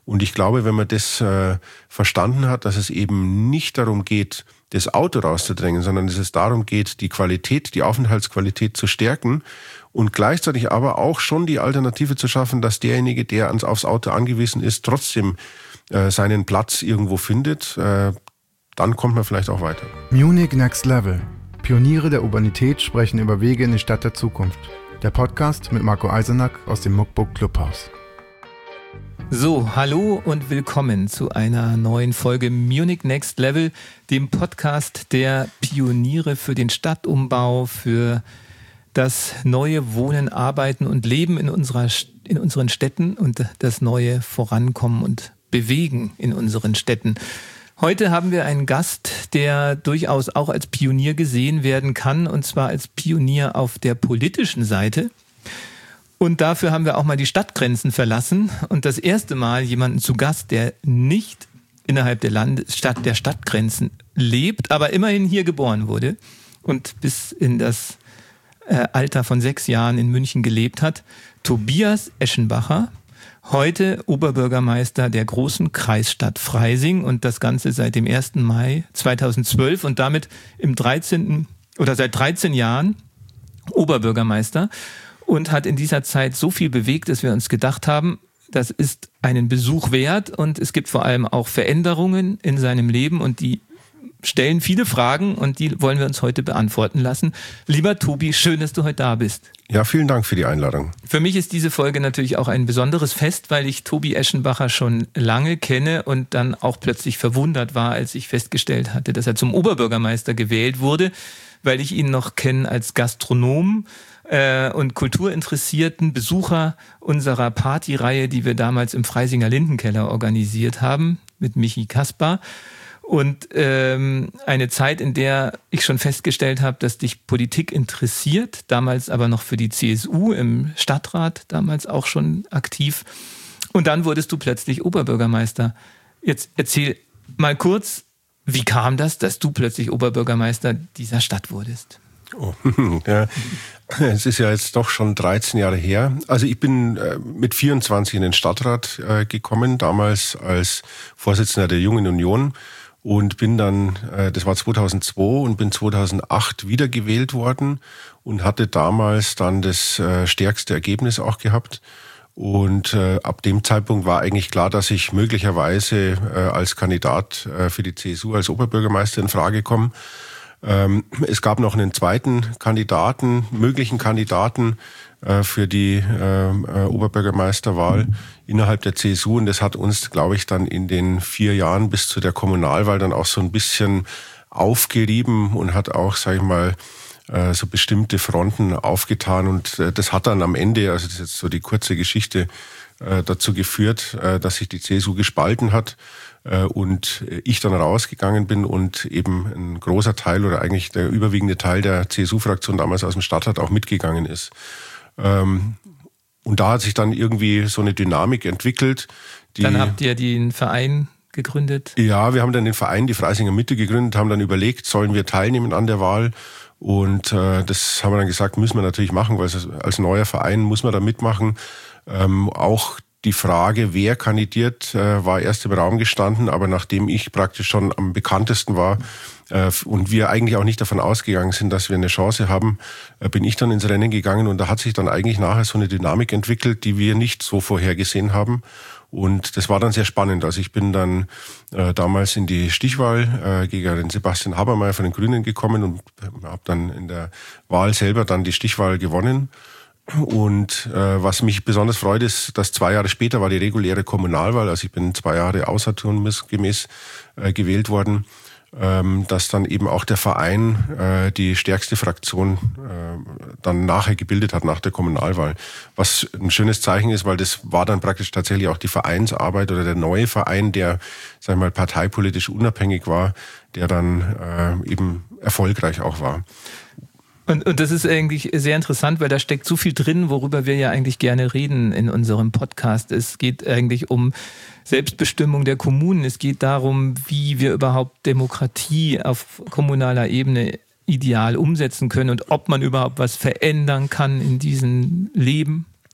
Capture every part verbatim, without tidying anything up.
Und ich glaube, wenn man das äh, verstanden hat, dass es eben nicht darum geht, das Auto rauszudrängen, sondern dass es darum geht, die Qualität, die Aufenthaltsqualität zu stärken und gleichzeitig aber auch schon die Alternative zu schaffen, dass derjenige, der ans, aufs Auto angewiesen ist, trotzdem äh, seinen Platz irgendwo findet, äh, dann kommt man vielleicht auch weiter. Munich Next Level. Pioniere der Urbanität sprechen über Wege in die Stadt der Zukunft. Der Podcast mit Marco Eisenack aus dem Muckbook Clubhaus. So, hallo und willkommen zu einer neuen Folge Munich Next Level, dem Podcast der Pioniere für den Stadtumbau, für das neue Wohnen, Arbeiten und Leben in unserer, in unseren Städten und das neue Vorankommen und Bewegen in unseren Städten. Heute haben wir einen Gast, der durchaus auch als Pionier gesehen werden kann, und zwar als Pionier auf der politischen Seite. Und dafür haben wir auch mal die Stadtgrenzen verlassen und das erste Mal jemanden zu Gast, der nicht innerhalb der Landesstadt, der Stadtgrenzen lebt, aber immerhin hier geboren wurde und bis in das äh, Alter von sechs Jahren in München gelebt hat. Tobias Eschenbacher, heute Oberbürgermeister der großen Kreisstadt Freising und das Ganze seit dem ersten Mai zweitausendzwölf und damit im dreizehnten oder seit dreizehn Jahren Oberbürgermeister. Und hat in dieser Zeit so viel bewegt, dass wir uns gedacht haben, das ist einen Besuch wert und es gibt vor allem auch Veränderungen in seinem Leben und die stellen viele Fragen und die wollen wir uns heute beantworten lassen. Lieber Tobi, schön, dass du heute da bist. Ja, vielen Dank für die Einladung. Für mich ist diese Folge natürlich auch ein besonderes Fest, weil ich Tobi Eschenbacher schon lange kenne und dann auch plötzlich verwundert war, als ich festgestellt hatte, dass er zum Oberbürgermeister gewählt wurde, weil ich ihn noch kenne als Gastronom und kulturinteressierten Besucher unserer Partyreihe, die wir damals im Freisinger Lindenkeller organisiert haben, mit Michi Kaspar. Und ähm, eine Zeit, in der ich schon festgestellt habe, dass dich Politik interessiert, damals aber noch für die C S U im Stadtrat, damals auch schon aktiv. Und dann wurdest du plötzlich Oberbürgermeister. Jetzt erzähl mal kurz, wie kam das, dass du plötzlich Oberbürgermeister dieser Stadt wurdest? Oh, ja, es ist ja jetzt doch schon dreizehn Jahre her. Also ich bin äh, mit vierundzwanzig in den Stadtrat äh, gekommen, damals als Vorsitzender der Jungen Union und bin dann, äh, das war zweitausendzwei und bin zweitausendacht wiedergewählt worden und hatte damals dann das äh, stärkste Ergebnis auch gehabt. Und äh, ab dem Zeitpunkt war eigentlich klar, dass ich möglicherweise äh, als Kandidat äh, für die C S U als Oberbürgermeister in Frage komme. Es gab noch einen zweiten Kandidaten, möglichen Kandidaten äh, für die äh, Oberbürgermeisterwahl innerhalb der C S U. Und das hat uns, glaube ich, dann in den vier Jahren bis zu der Kommunalwahl dann auch so ein bisschen aufgerieben und hat auch, sage ich mal, äh, so bestimmte Fronten aufgetan. Und äh, das hat dann am Ende, also das ist jetzt so die kurze Geschichte, äh, dazu geführt, äh, dass sich die C S U gespalten hat. Und ich dann rausgegangen bin und eben ein großer Teil oder eigentlich der überwiegende Teil der C S U-Fraktion damals aus dem Stadtrat auch mitgegangen ist. Und da hat sich dann irgendwie so eine Dynamik entwickelt. Die, dann habt ihr den Verein gegründet? Ja, wir haben dann den Verein, die Freisinger Mitte, gegründet, haben dann überlegt, sollen wir teilnehmen an der Wahl? Und äh, das haben wir dann gesagt, müssen wir natürlich machen, weil als, als neuer Verein muss man da mitmachen. Ähm, auch die Frage, wer kandidiert, war erst im Raum gestanden, aber nachdem ich praktisch schon am bekanntesten war und wir eigentlich auch nicht davon ausgegangen sind, dass wir eine Chance haben, bin ich dann ins Rennen gegangen und da hat sich dann eigentlich nachher so eine Dynamik entwickelt, die wir nicht so vorhergesehen haben. Und das war dann sehr spannend. Also ich bin dann äh, damals in die Stichwahl äh, gegen den Sebastian Habermeyer von den Grünen gekommen und habe dann in der Wahl selber dann die Stichwahl gewonnen. Und äh, was mich besonders freut, ist, dass zwei Jahre später war die reguläre Kommunalwahl, also ich bin zwei Jahre außerturngemäß äh, gewählt worden, ähm, dass dann eben auch der Verein äh, die stärkste Fraktion äh, dann nachher gebildet hat nach der Kommunalwahl. Was ein schönes Zeichen ist, weil das war dann praktisch tatsächlich auch die Vereinsarbeit oder der neue Verein, der, sag ich mal, parteipolitisch unabhängig war, der dann äh, eben erfolgreich auch war. Und, und das ist eigentlich sehr interessant, weil da steckt so viel drin, worüber wir ja eigentlich gerne reden in unserem Podcast. Es geht eigentlich um Selbstbestimmung der Kommunen. Es geht darum, wie wir überhaupt Demokratie auf kommunaler Ebene ideal umsetzen können und ob man überhaupt was verändern kann in diesem Leben.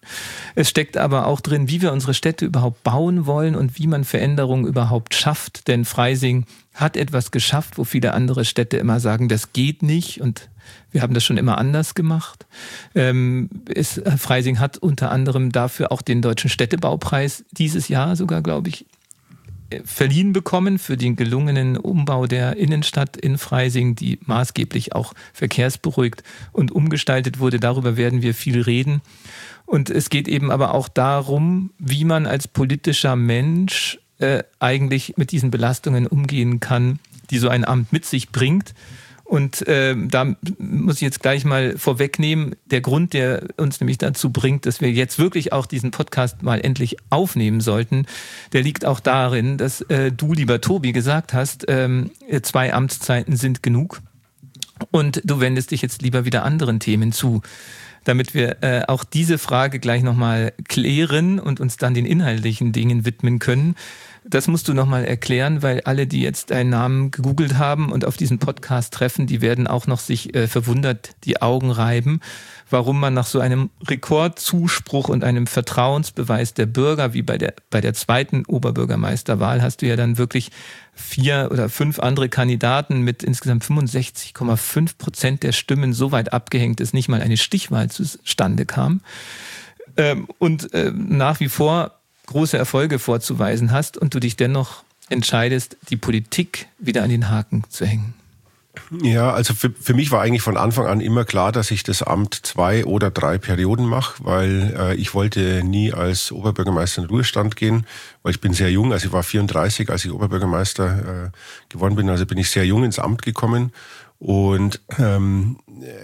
Es steckt aber auch drin, wie wir unsere Städte überhaupt bauen wollen und wie man Veränderungen überhaupt schafft. Denn Freising hat etwas geschafft, wo viele andere Städte immer sagen, das geht nicht und wir haben das schon immer anders gemacht. Ähm, es, Freising hat unter anderem dafür auch den Deutschen Städtebaupreis dieses Jahr sogar, glaube ich, verliehen bekommen für den gelungenen Umbau der Innenstadt in Freising, die maßgeblich auch verkehrsberuhigt und umgestaltet wurde. Darüber werden wir viel reden. Und es geht eben aber auch darum, wie man als politischer Mensch äh, eigentlich mit diesen Belastungen umgehen kann, die so ein Amt mit sich bringt. Und äh, da muss ich jetzt gleich mal vorwegnehmen, der Grund, der uns nämlich dazu bringt, dass wir jetzt wirklich auch diesen Podcast mal endlich aufnehmen sollten, der liegt auch darin, dass äh, du, lieber Tobi, gesagt hast, ähm, zwei Amtszeiten sind genug und du wendest dich jetzt lieber wieder anderen Themen zu, damit wir äh, auch diese Frage gleich nochmal klären und uns dann den inhaltlichen Dingen widmen können. Das musst du nochmal erklären, weil alle, die jetzt deinen Namen gegoogelt haben und auf diesen Podcast treffen, die werden auch noch sich äh, verwundert die Augen reiben, warum man nach so einem Rekordzuspruch und einem Vertrauensbeweis der Bürger, wie bei der, bei der zweiten Oberbürgermeisterwahl, hast du ja dann wirklich vier oder fünf andere Kandidaten mit insgesamt fünfundsechzig Komma fünf Prozent der Stimmen so weit abgehängt, dass nicht mal eine Stichwahl zustande kam. Ähm, und äh, nach wie vor große Erfolge vorzuweisen hast und du dich dennoch entscheidest, die Politik wieder an den Haken zu hängen. Ja, also für, für mich war eigentlich von Anfang an immer klar, dass ich das Amt zwei oder drei Perioden mache, weil äh, ich wollte nie als Oberbürgermeister in den Ruhestand gehen, weil ich bin sehr jung, also ich war vierunddreißig, als ich Oberbürgermeister äh, geworden bin, also bin ich sehr jung ins Amt gekommen und ähm,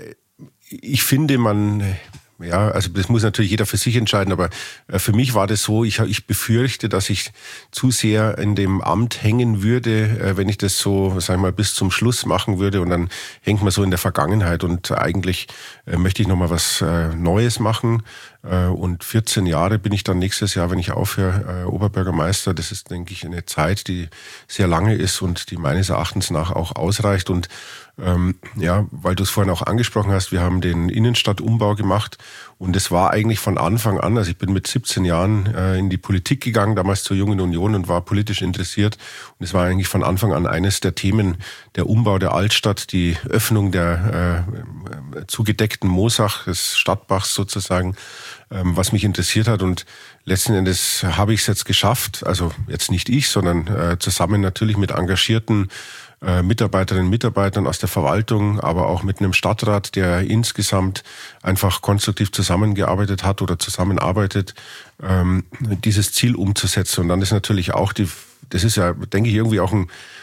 ich finde, man... Ja, also das muss natürlich jeder für sich entscheiden, aber für mich war das so, ich, ich befürchte, dass ich zu sehr in dem Amt hängen würde, wenn ich das so, sag ich mal, bis zum Schluss machen würde und dann hängt man so in der Vergangenheit und eigentlich möchte ich nochmal was Neues machen und vierzehn Jahre bin ich dann nächstes Jahr, wenn ich aufhöre, Oberbürgermeister. Das ist, denke ich, eine Zeit, die sehr lange ist und die meines Erachtens nach auch ausreicht und Ähm, ja, weil du es vorhin auch angesprochen hast, wir haben den Innenstadtumbau gemacht und es war eigentlich von Anfang an, also ich bin mit siebzehn Jahren äh, in die Politik gegangen, damals zur Jungen Union und war politisch interessiert und es war eigentlich von Anfang an eines der Themen, der Umbau der Altstadt, die Öffnung der äh, zugedeckten Moosach, des Stadtbachs sozusagen, ähm, was mich interessiert hat und letzten Endes habe ich es jetzt geschafft, also jetzt nicht ich, sondern äh, zusammen natürlich mit engagierten Mitarbeiterinnen und Mitarbeitern aus der Verwaltung, aber auch mit einem Stadtrat, der insgesamt einfach konstruktiv zusammengearbeitet hat oder zusammenarbeitet, ähm, dieses Ziel umzusetzen. Und dann ist natürlich auch die, das ist ja, denke ich, irgendwie auch ein,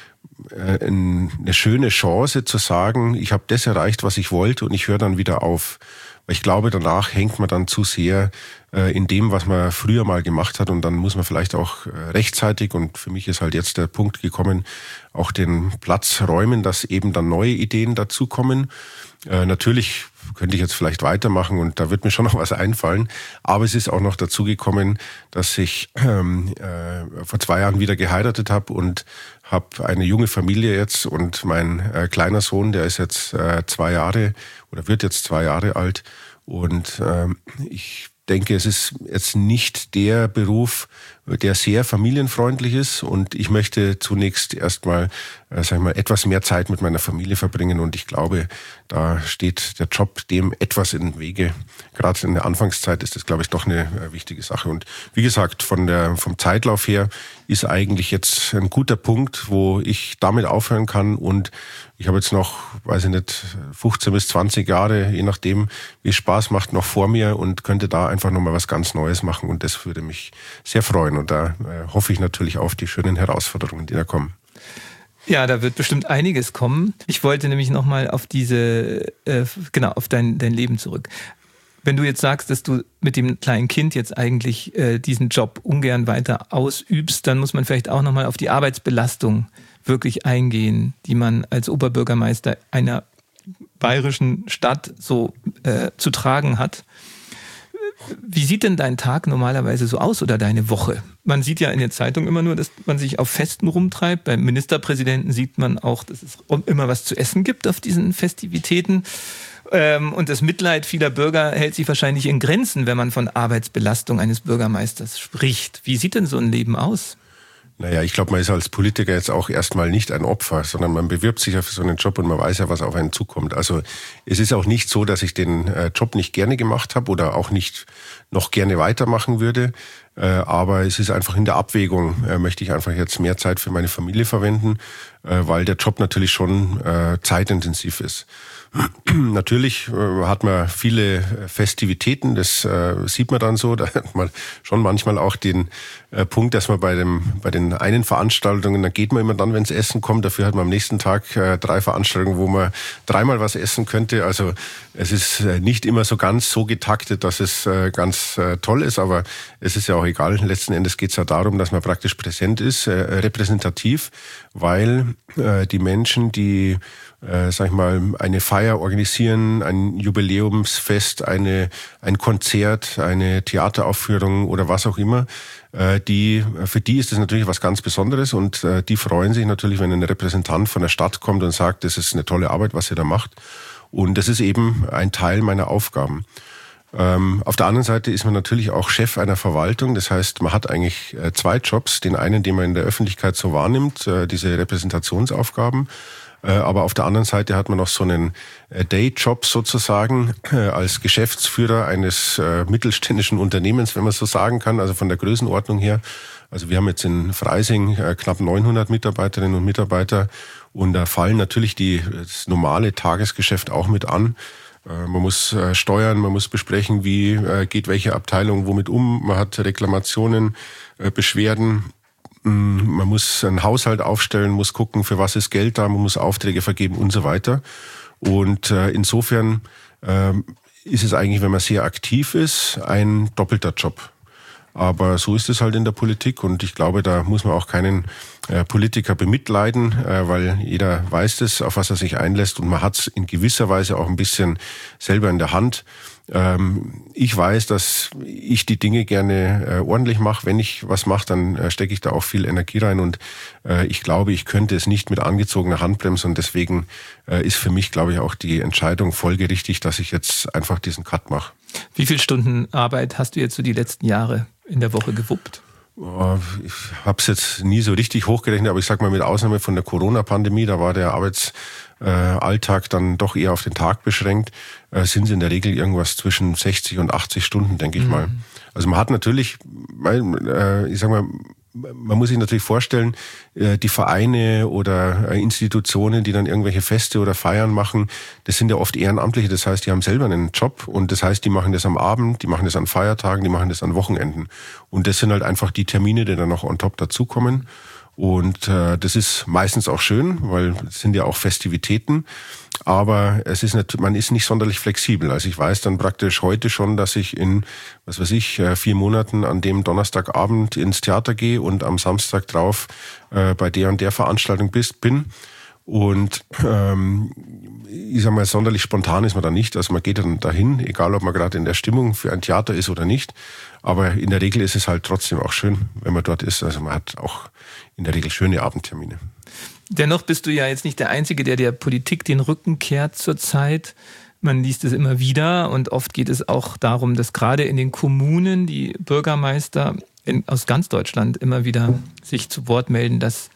äh, ein, eine schöne Chance zu sagen, ich habe das erreicht, was ich wollte und ich höre dann wieder auf. Weil ich glaube, danach hängt man dann zu sehr äh, in dem, was man früher mal gemacht hat und dann muss man vielleicht auch äh, rechtzeitig, und für mich ist halt jetzt der Punkt gekommen, auch den Platz räumen, dass eben dann neue Ideen dazukommen. Äh, natürlich könnte ich jetzt vielleicht weitermachen und da wird mir schon noch was einfallen, aber es ist auch noch dazu gekommen, dass ich ähm, äh, vor zwei Jahren wieder geheiratet habe und habe eine junge Familie jetzt und mein äh, kleiner Sohn, der ist jetzt äh, zwei Jahre oder wird jetzt zwei Jahre alt und ähm, ich denke, es ist jetzt nicht der Beruf, der sehr familienfreundlich ist und ich möchte zunächst erstmal, äh, sag ich mal, etwas mehr Zeit mit meiner Familie verbringen und ich glaube, da steht der Job dem etwas in den Wege. Gerade in der Anfangszeit ist das, glaube ich, doch eine äh, wichtige Sache und wie gesagt, von der vom Zeitlauf her ist eigentlich jetzt ein guter Punkt, wo ich damit aufhören kann und ich habe jetzt noch, weiß ich nicht, fünfzehn bis zwanzig Jahre, je nachdem, wie es Spaß macht, noch vor mir und könnte da einfach nochmal was ganz Neues machen und das würde mich sehr freuen. Und da äh, hoffe ich natürlich auf die schönen Herausforderungen, die da kommen. Ja, da wird bestimmt einiges kommen. Ich wollte nämlich nochmal auf diese, äh, genau, auf dein, dein Leben zurück. Wenn du jetzt sagst, dass du mit dem kleinen Kind jetzt eigentlich äh, diesen Job ungern weiter ausübst, dann muss man vielleicht auch nochmal auf die Arbeitsbelastung wirklich eingehen, die man als Oberbürgermeister einer bayerischen Stadt so äh, zu tragen hat. Wie sieht denn dein Tag normalerweise so aus oder deine Woche? Man sieht ja in der Zeitung immer nur, dass man sich auf Festen rumtreibt. Beim Ministerpräsidenten sieht man auch, dass es immer was zu essen gibt auf diesen Festivitäten. Ähm, und das Mitleid vieler Bürger hält sich wahrscheinlich in Grenzen, wenn man von Arbeitsbelastung eines Bürgermeisters spricht. Wie sieht denn so ein Leben aus? Naja, ich glaube, man ist als Politiker jetzt auch erstmal nicht ein Opfer, sondern man bewirbt sich ja für so einen Job und man weiß ja, was auf einen zukommt. Also es ist auch nicht so, dass ich den äh, Job nicht gerne gemacht habe oder auch nicht noch gerne weitermachen würde. Äh, aber es ist einfach in der Abwägung, äh, möchte ich einfach jetzt mehr Zeit für meine Familie verwenden, äh, weil der Job natürlich schon äh, zeitintensiv ist. Natürlich äh, hat man viele Festivitäten, das äh, sieht man dann so. Da hat man schon manchmal auch den äh, Punkt, dass man bei dem bei den einen Veranstaltungen, da geht man immer dann, wenn es Essen kommt. Dafür hat man am nächsten Tag äh, drei Veranstaltungen, wo man dreimal was essen könnte. Also es ist äh, nicht immer so ganz so getaktet, dass es äh, ganz äh, toll ist, aber es ist ja auch egal. Letzten Endes geht es ja darum, dass man praktisch präsent ist, äh, repräsentativ, weil äh, die Menschen, die Äh, sag ich mal, eine Feier organisieren, ein Jubiläumsfest, eine, ein Konzert, eine Theateraufführung oder was auch immer, äh, die, für die ist das natürlich was ganz Besonderes und äh, die freuen sich natürlich, wenn ein Repräsentant von der Stadt kommt und sagt, das ist eine tolle Arbeit, was ihr da macht. Und das ist eben ein Teil meiner Aufgaben. Ähm, auf der anderen Seite ist man natürlich auch Chef einer Verwaltung. Das heißt, man hat eigentlich äh, zwei Jobs. Den einen, den man in der Öffentlichkeit so wahrnimmt, äh, diese Repräsentationsaufgaben. Aber auf der anderen Seite hat man noch so einen Dayjob sozusagen als Geschäftsführer eines mittelständischen Unternehmens, wenn man so sagen kann, also von der Größenordnung her. Also wir haben jetzt in Freising knapp neunhundert Mitarbeiterinnen und Mitarbeiter und da fallen natürlich die, das normale Tagesgeschäft auch mit an. Man muss steuern, man muss besprechen, wie geht welche Abteilung womit um. Man hat Reklamationen, Beschwerden. Man muss einen Haushalt aufstellen, muss gucken, für was ist Geld da, man muss Aufträge vergeben und so weiter. Und äh, insofern äh, ist es eigentlich, wenn man sehr aktiv ist, ein doppelter Job. Aber so ist es halt in der Politik und ich glaube, da muss man auch keinen äh, Politiker bemitleiden, äh, weil jeder weiß das, auf was er sich einlässt und man hat es in gewisser Weise auch ein bisschen selber in der Hand. Ähm, ich weiß, dass ich die Dinge gerne äh, ordentlich mache. Wenn ich was mache, dann äh, stecke ich da auch viel Energie rein und äh, ich glaube, ich könnte es nicht mit angezogener Handbremse und deswegen äh, ist für mich, glaube ich, auch die Entscheidung folgerichtig, dass ich jetzt einfach diesen Cut mache. Wie viele Stunden Arbeit hast du jetzt so die letzten Jahre in der Woche gewuppt? Ich habe es jetzt nie so richtig hochgerechnet, aber ich sag mal mit Ausnahme von der Corona-Pandemie, da war der Arbeitsalltag dann doch eher auf den Tag beschränkt, äh, sind es in der Regel irgendwas zwischen sechzig und achtzig Stunden, denke ich mhm. mal. Also man hat natürlich, äh, ich sag mal, man muss sich natürlich vorstellen, die Vereine oder Institutionen, die dann irgendwelche Feste oder Feiern machen, das sind ja oft Ehrenamtliche. Das heißt, die haben selber einen Job und das heißt, die machen das am Abend, die machen das an Feiertagen, die machen das an Wochenenden. Und das sind halt einfach die Termine, die dann noch on top dazukommen. Und äh, das ist meistens auch schön, weil es sind ja auch Festivitäten. Aber es ist nicht, man ist nicht sonderlich flexibel. Also ich weiß dann praktisch heute schon, dass ich in, was weiß ich, vier Monaten an dem Donnerstagabend ins Theater gehe und am Samstag drauf äh, bei der und der Veranstaltung bist, bin. Und ähm, ich sag mal, sonderlich spontan ist man da nicht. Also man geht dann dahin, egal ob man gerade in der Stimmung für ein Theater ist oder nicht. Aber in der Regel ist es halt trotzdem auch schön, wenn man dort ist. Also man hat auch in der Regel schöne Abendtermine. Dennoch bist du ja jetzt nicht der Einzige, der der Politik den Rücken kehrt zurzeit. Man liest es immer wieder und oft geht es auch darum, dass gerade in den Kommunen die Bürgermeister in, aus ganz Deutschland immer wieder sich zu Wort melden, dass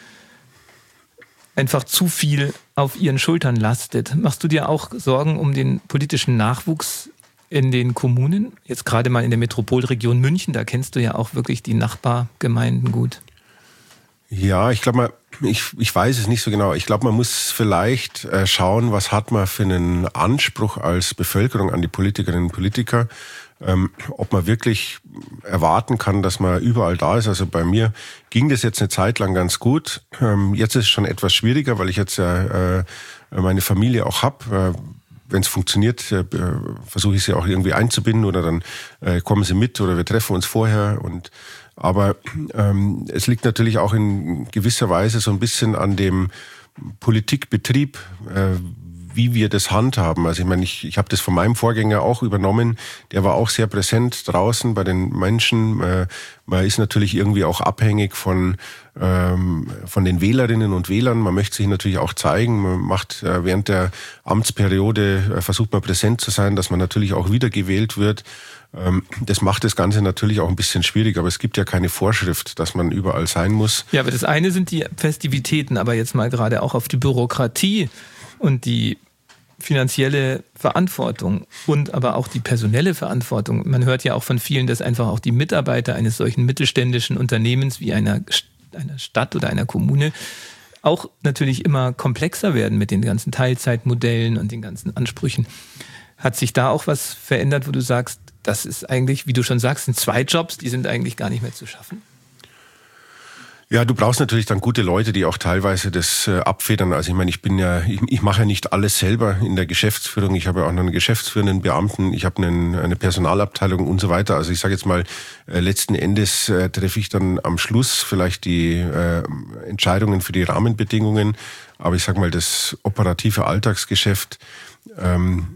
einfach zu viel auf ihren Schultern lastet. Machst du dir auch Sorgen um den politischen Nachwuchs in den Kommunen? Jetzt gerade mal in der Metropolregion München, da kennst du ja auch wirklich die Nachbargemeinden gut. Ja, ich glaube mal, ich, ich weiß es nicht so genau. Ich glaube, man muss vielleicht äh, schauen, was hat man für einen Anspruch als Bevölkerung an die Politikerinnen und Politiker, ähm, ob man wirklich erwarten kann, dass man überall da ist. Also bei mir ging das jetzt eine Zeit lang ganz gut. Ähm, jetzt ist es schon etwas schwieriger, weil ich jetzt ja äh, meine Familie auch habe. Äh, Wenn es funktioniert, äh, versuche ich sie auch irgendwie einzubinden oder dann äh, kommen sie mit oder wir treffen uns vorher. Und aber ähm, es liegt natürlich auch in gewisser Weise so ein bisschen an dem Politikbetrieb. Äh, wie wir das handhaben. Also ich meine, ich, ich habe das von meinem Vorgänger auch übernommen. Der war auch sehr präsent draußen bei den Menschen. Äh, man ist natürlich irgendwie auch abhängig von ähm, von den Wählerinnen und Wählern. Man möchte sich natürlich auch zeigen. Man macht äh, während der Amtsperiode, äh, versucht man präsent zu sein, dass man natürlich auch wiedergewählt wird. Das macht das Ganze natürlich auch ein bisschen schwierig, aber es gibt ja keine Vorschrift, dass man überall sein muss. Ja, aber das eine sind die Festivitäten, aber jetzt mal gerade auch auf die Bürokratie und die finanzielle Verantwortung und aber auch die personelle Verantwortung. Man hört ja auch von vielen, dass einfach auch die Mitarbeiter eines solchen mittelständischen Unternehmens wie einer, einer Stadt oder einer Kommune auch natürlich immer komplexer werden mit den ganzen Teilzeitmodellen und den ganzen Ansprüchen. Hat sich da auch was verändert, wo du sagst, das ist eigentlich, wie du schon sagst, sind zwei Jobs, die sind eigentlich gar nicht mehr zu schaffen? Ja, du brauchst natürlich dann gute Leute, die auch teilweise das äh, abfedern. Also ich meine, ich bin ja, ich, ich mache ja nicht alles selber in der Geschäftsführung. Ich habe ja auch noch einen geschäftsführenden Beamten, ich habe einen, eine Personalabteilung und so weiter. Also ich sage jetzt mal, äh, letzten Endes äh, treffe ich dann am Schluss vielleicht die äh, Entscheidungen für die Rahmenbedingungen. Aber ich sage mal, das operative Alltagsgeschäft, ähm,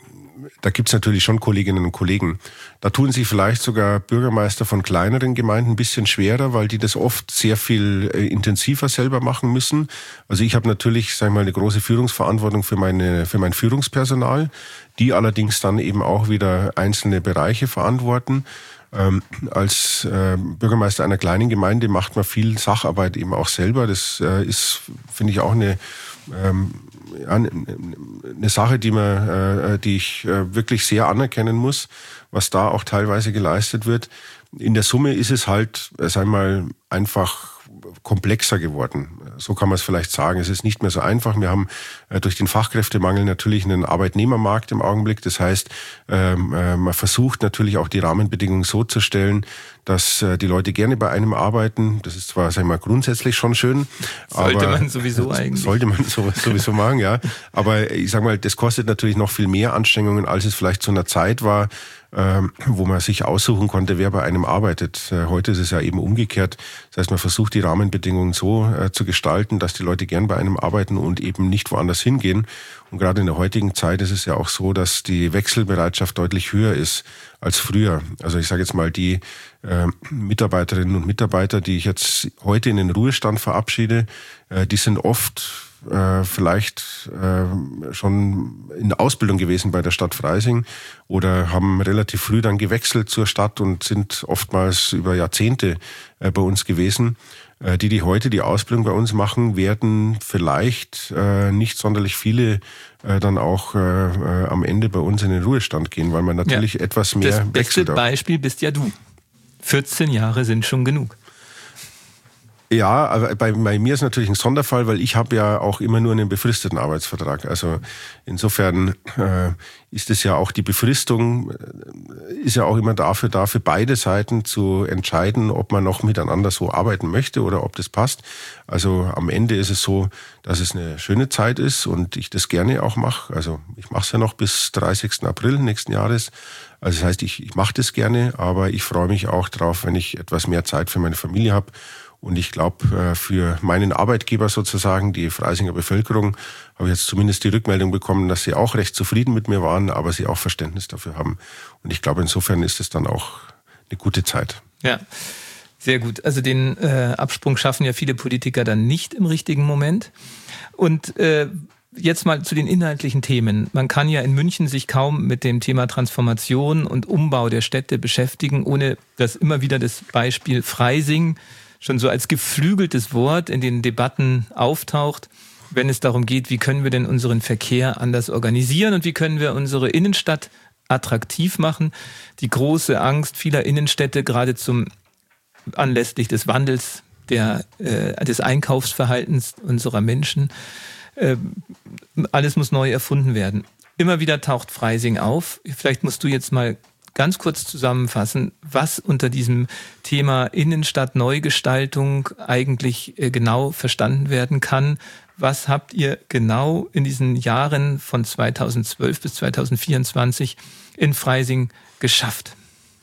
da gibt's natürlich schon Kolleginnen und Kollegen. Da tun sich vielleicht sogar Bürgermeister von kleineren Gemeinden ein bisschen schwerer, weil die das oft sehr viel äh, intensiver selber machen müssen. Also ich habe natürlich, sag ich mal, eine große Führungsverantwortung für meine für mein Führungspersonal, die allerdings dann eben auch wieder einzelne Bereiche verantworten. Ähm, als äh, Bürgermeister einer kleinen Gemeinde macht man viel Sacharbeit eben auch selber. Das äh, ist, finde ich, auch eine ähm, ja, eine Sache, die man, äh, die ich äh, wirklich sehr anerkennen muss, was da auch teilweise geleistet wird. In der Summe ist es halt, äh, sagen wir mal, einfach komplexer geworden. So kann man es vielleicht sagen. Es ist nicht mehr so einfach. Wir haben äh, durch den Fachkräftemangel natürlich einen Arbeitnehmermarkt im Augenblick. Das heißt, ähm, äh, man versucht natürlich auch die Rahmenbedingungen so zu stellen, dass äh, die Leute gerne bei einem arbeiten. Das ist zwar, sagen wir mal, grundsätzlich schon schön. Sollte aber, man sowieso eigentlich. Sollte man so, sowieso machen, ja. Aber ich sage mal, das kostet natürlich noch viel mehr Anstrengungen, als es vielleicht zu einer Zeit war, ähm, wo man sich aussuchen konnte, wer bei einem arbeitet. Äh, heute ist es ja eben umgekehrt. Das heißt, man versucht die Rahmenbedingungen so äh, zu gestalten, dass die Leute gern bei einem arbeiten und eben nicht woanders hingehen. Und gerade in der heutigen Zeit ist es ja auch so, dass die Wechselbereitschaft deutlich höher ist als früher. Also ich sage jetzt mal, die äh, Mitarbeiterinnen und Mitarbeiter, die ich jetzt heute in den Ruhestand verabschiede, äh, die sind oft äh, vielleicht äh, schon in der Ausbildung gewesen bei der Stadt Freising oder haben relativ früh dann gewechselt zur Stadt und sind oftmals über Jahrzehnte äh, bei uns gewesen. Äh, die, die heute die Ausbildung bei uns machen, werden vielleicht äh, nicht sonderlich viele äh, dann auch äh, äh, am Ende bei uns in den Ruhestand gehen, weil man natürlich ja. etwas mehr wechselt. Das beste Beispiel bist ja du. vierzehn Jahre sind schon genug. Ja, aber bei, bei mir ist natürlich ein Sonderfall, weil ich habe ja auch immer nur einen befristeten Arbeitsvertrag. Also insofern äh, ist es ja auch die Befristung, äh, ist ja auch immer dafür da, für beide Seiten zu entscheiden, ob man noch miteinander so arbeiten möchte oder ob das passt. Also am Ende ist es so, dass es eine schöne Zeit ist und ich das gerne auch mache. Also ich mache es ja noch bis dreißigsten April nächsten Jahres. Also das heißt, ich, ich mache das gerne, aber ich freue mich auch drauf, wenn ich etwas mehr Zeit für meine Familie habe. Und ich glaube, für meinen Arbeitgeber sozusagen, die Freisinger Bevölkerung, habe ich jetzt zumindest die Rückmeldung bekommen, dass sie auch recht zufrieden mit mir waren, aber sie auch Verständnis dafür haben. Und ich glaube, insofern ist es dann auch eine gute Zeit. Ja, sehr gut. Also den äh, Absprung schaffen ja viele Politiker dann nicht im richtigen Moment. Und äh, jetzt mal zu den inhaltlichen Themen. Man kann ja in München sich kaum mit dem Thema Transformation und Umbau der Städte beschäftigen, ohne dass immer wieder das Beispiel Freising schon so als geflügeltes Wort in den Debatten auftaucht, wenn es darum geht, wie können wir denn unseren Verkehr anders organisieren und wie können wir unsere Innenstadt attraktiv machen. Die große Angst vieler Innenstädte, gerade zum anlässlich des Wandels der, äh, des Einkaufsverhaltens unserer Menschen, äh, alles muss neu erfunden werden. Immer wieder taucht Freising auf. Vielleicht musst du jetzt mal ganz kurz zusammenfassen, was unter diesem Thema Innenstadt-Neugestaltung eigentlich genau verstanden werden kann. Was habt ihr genau in diesen Jahren von zweitausendzwölf bis zweitausendvierundzwanzig in Freising geschafft?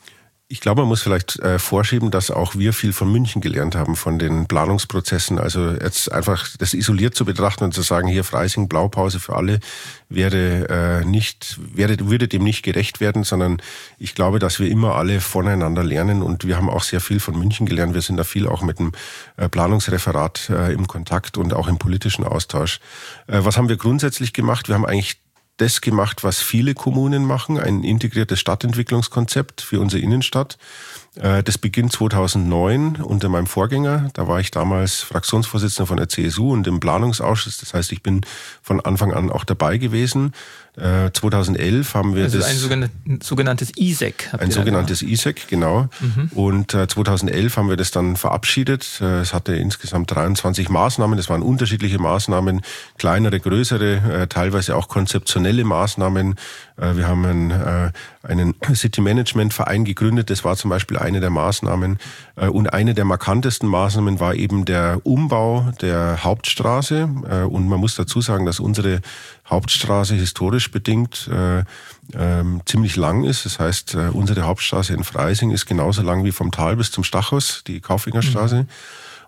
Ich glaube, man muss vielleicht äh, vorschieben, dass auch wir viel von München gelernt haben, von den Planungsprozessen. Also jetzt einfach das isoliert zu betrachten und zu sagen, hier Freising, Blaupause für alle, wäre äh, nicht, wäre, würde dem nicht gerecht werden, sondern ich glaube, dass wir immer alle voneinander lernen und wir haben auch sehr viel von München gelernt. Wir sind da viel auch mit dem äh, Planungsreferat äh, im Kontakt und auch im politischen Austausch. Äh, was haben wir grundsätzlich gemacht? Wir haben eigentlich das gemacht, was viele Kommunen machen, ein integriertes Stadtentwicklungskonzept für unsere Innenstadt. Das beginnt zweitausendneun unter meinem Vorgänger. Da war ich damals Fraktionsvorsitzender von der C S U und im Planungsausschuss. Das heißt, ich bin von Anfang an auch dabei gewesen. zweitausendelf haben wir also das... Also ein sogenanntes I S E C. Ein sogenanntes I S E C, genau. Mhm. Und zweitausendelf haben wir das dann verabschiedet. Es hatte insgesamt dreiundzwanzig Maßnahmen. Das waren unterschiedliche Maßnahmen, kleinere, größere, teilweise auch konzeptionelle Maßnahmen. Wir haben einen, einen City-Management-Verein gegründet. Das war zum Beispiel eine der Maßnahmen. Und eine der markantesten Maßnahmen war eben der Umbau der Hauptstraße. Und man muss dazu sagen, dass unsere Hauptstraße historisch bedingt äh, äh, ziemlich lang ist. Das heißt, äh, unsere Hauptstraße in Freising ist genauso lang wie vom Tal bis zum Stachus, die Kaufingerstraße. Mhm.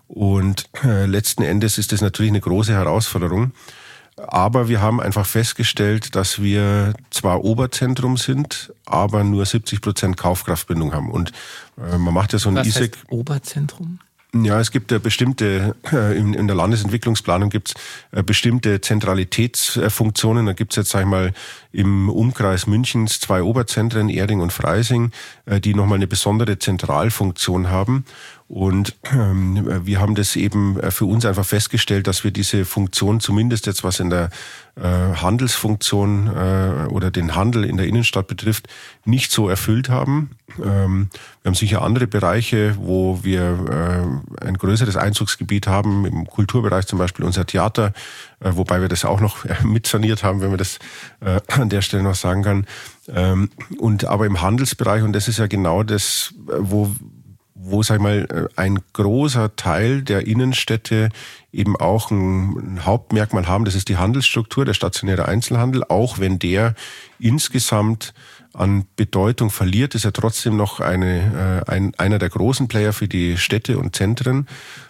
Und äh, letzten Endes ist das natürlich eine große Herausforderung. Aber wir haben einfach festgestellt, dass wir zwar Oberzentrum sind, aber nur siebzig Prozent Kaufkraftbindung haben. Und äh, man macht ja so ein Was I S E C. heißt Oberzentrum? Ja, es gibt ja bestimmte, in, in der Landesentwicklungsplanung gibt es bestimmte Zentralitätsfunktionen. Da gibt es jetzt, sag ich mal, im Umkreis Münchens zwei Oberzentren, Erding und Freising, die nochmal eine besondere Zentralfunktion haben. Und ähm, wir haben das eben für uns einfach festgestellt, dass wir diese Funktion zumindest jetzt, was in der äh, Handelsfunktion äh, oder den Handel in der Innenstadt betrifft, nicht so erfüllt haben. Ähm, wir haben sicher andere Bereiche, wo wir äh, ein größeres Einzugsgebiet haben, im Kulturbereich zum Beispiel unser Theater, äh, wobei wir das auch noch äh, mitsaniert haben, wenn man das äh, an der Stelle noch sagen kann. Ähm, und aber im Handelsbereich, und das ist ja genau das, wo wo, sag ich mal, ein großer Teil der Innenstädte eben auch ein Hauptmerkmal haben, das ist die Handelsstruktur, der stationäre Einzelhandel, auch wenn der insgesamt an Bedeutung verliert, ist er trotzdem noch eine, äh, ein, einer der großen Player für die Städte und Zentren.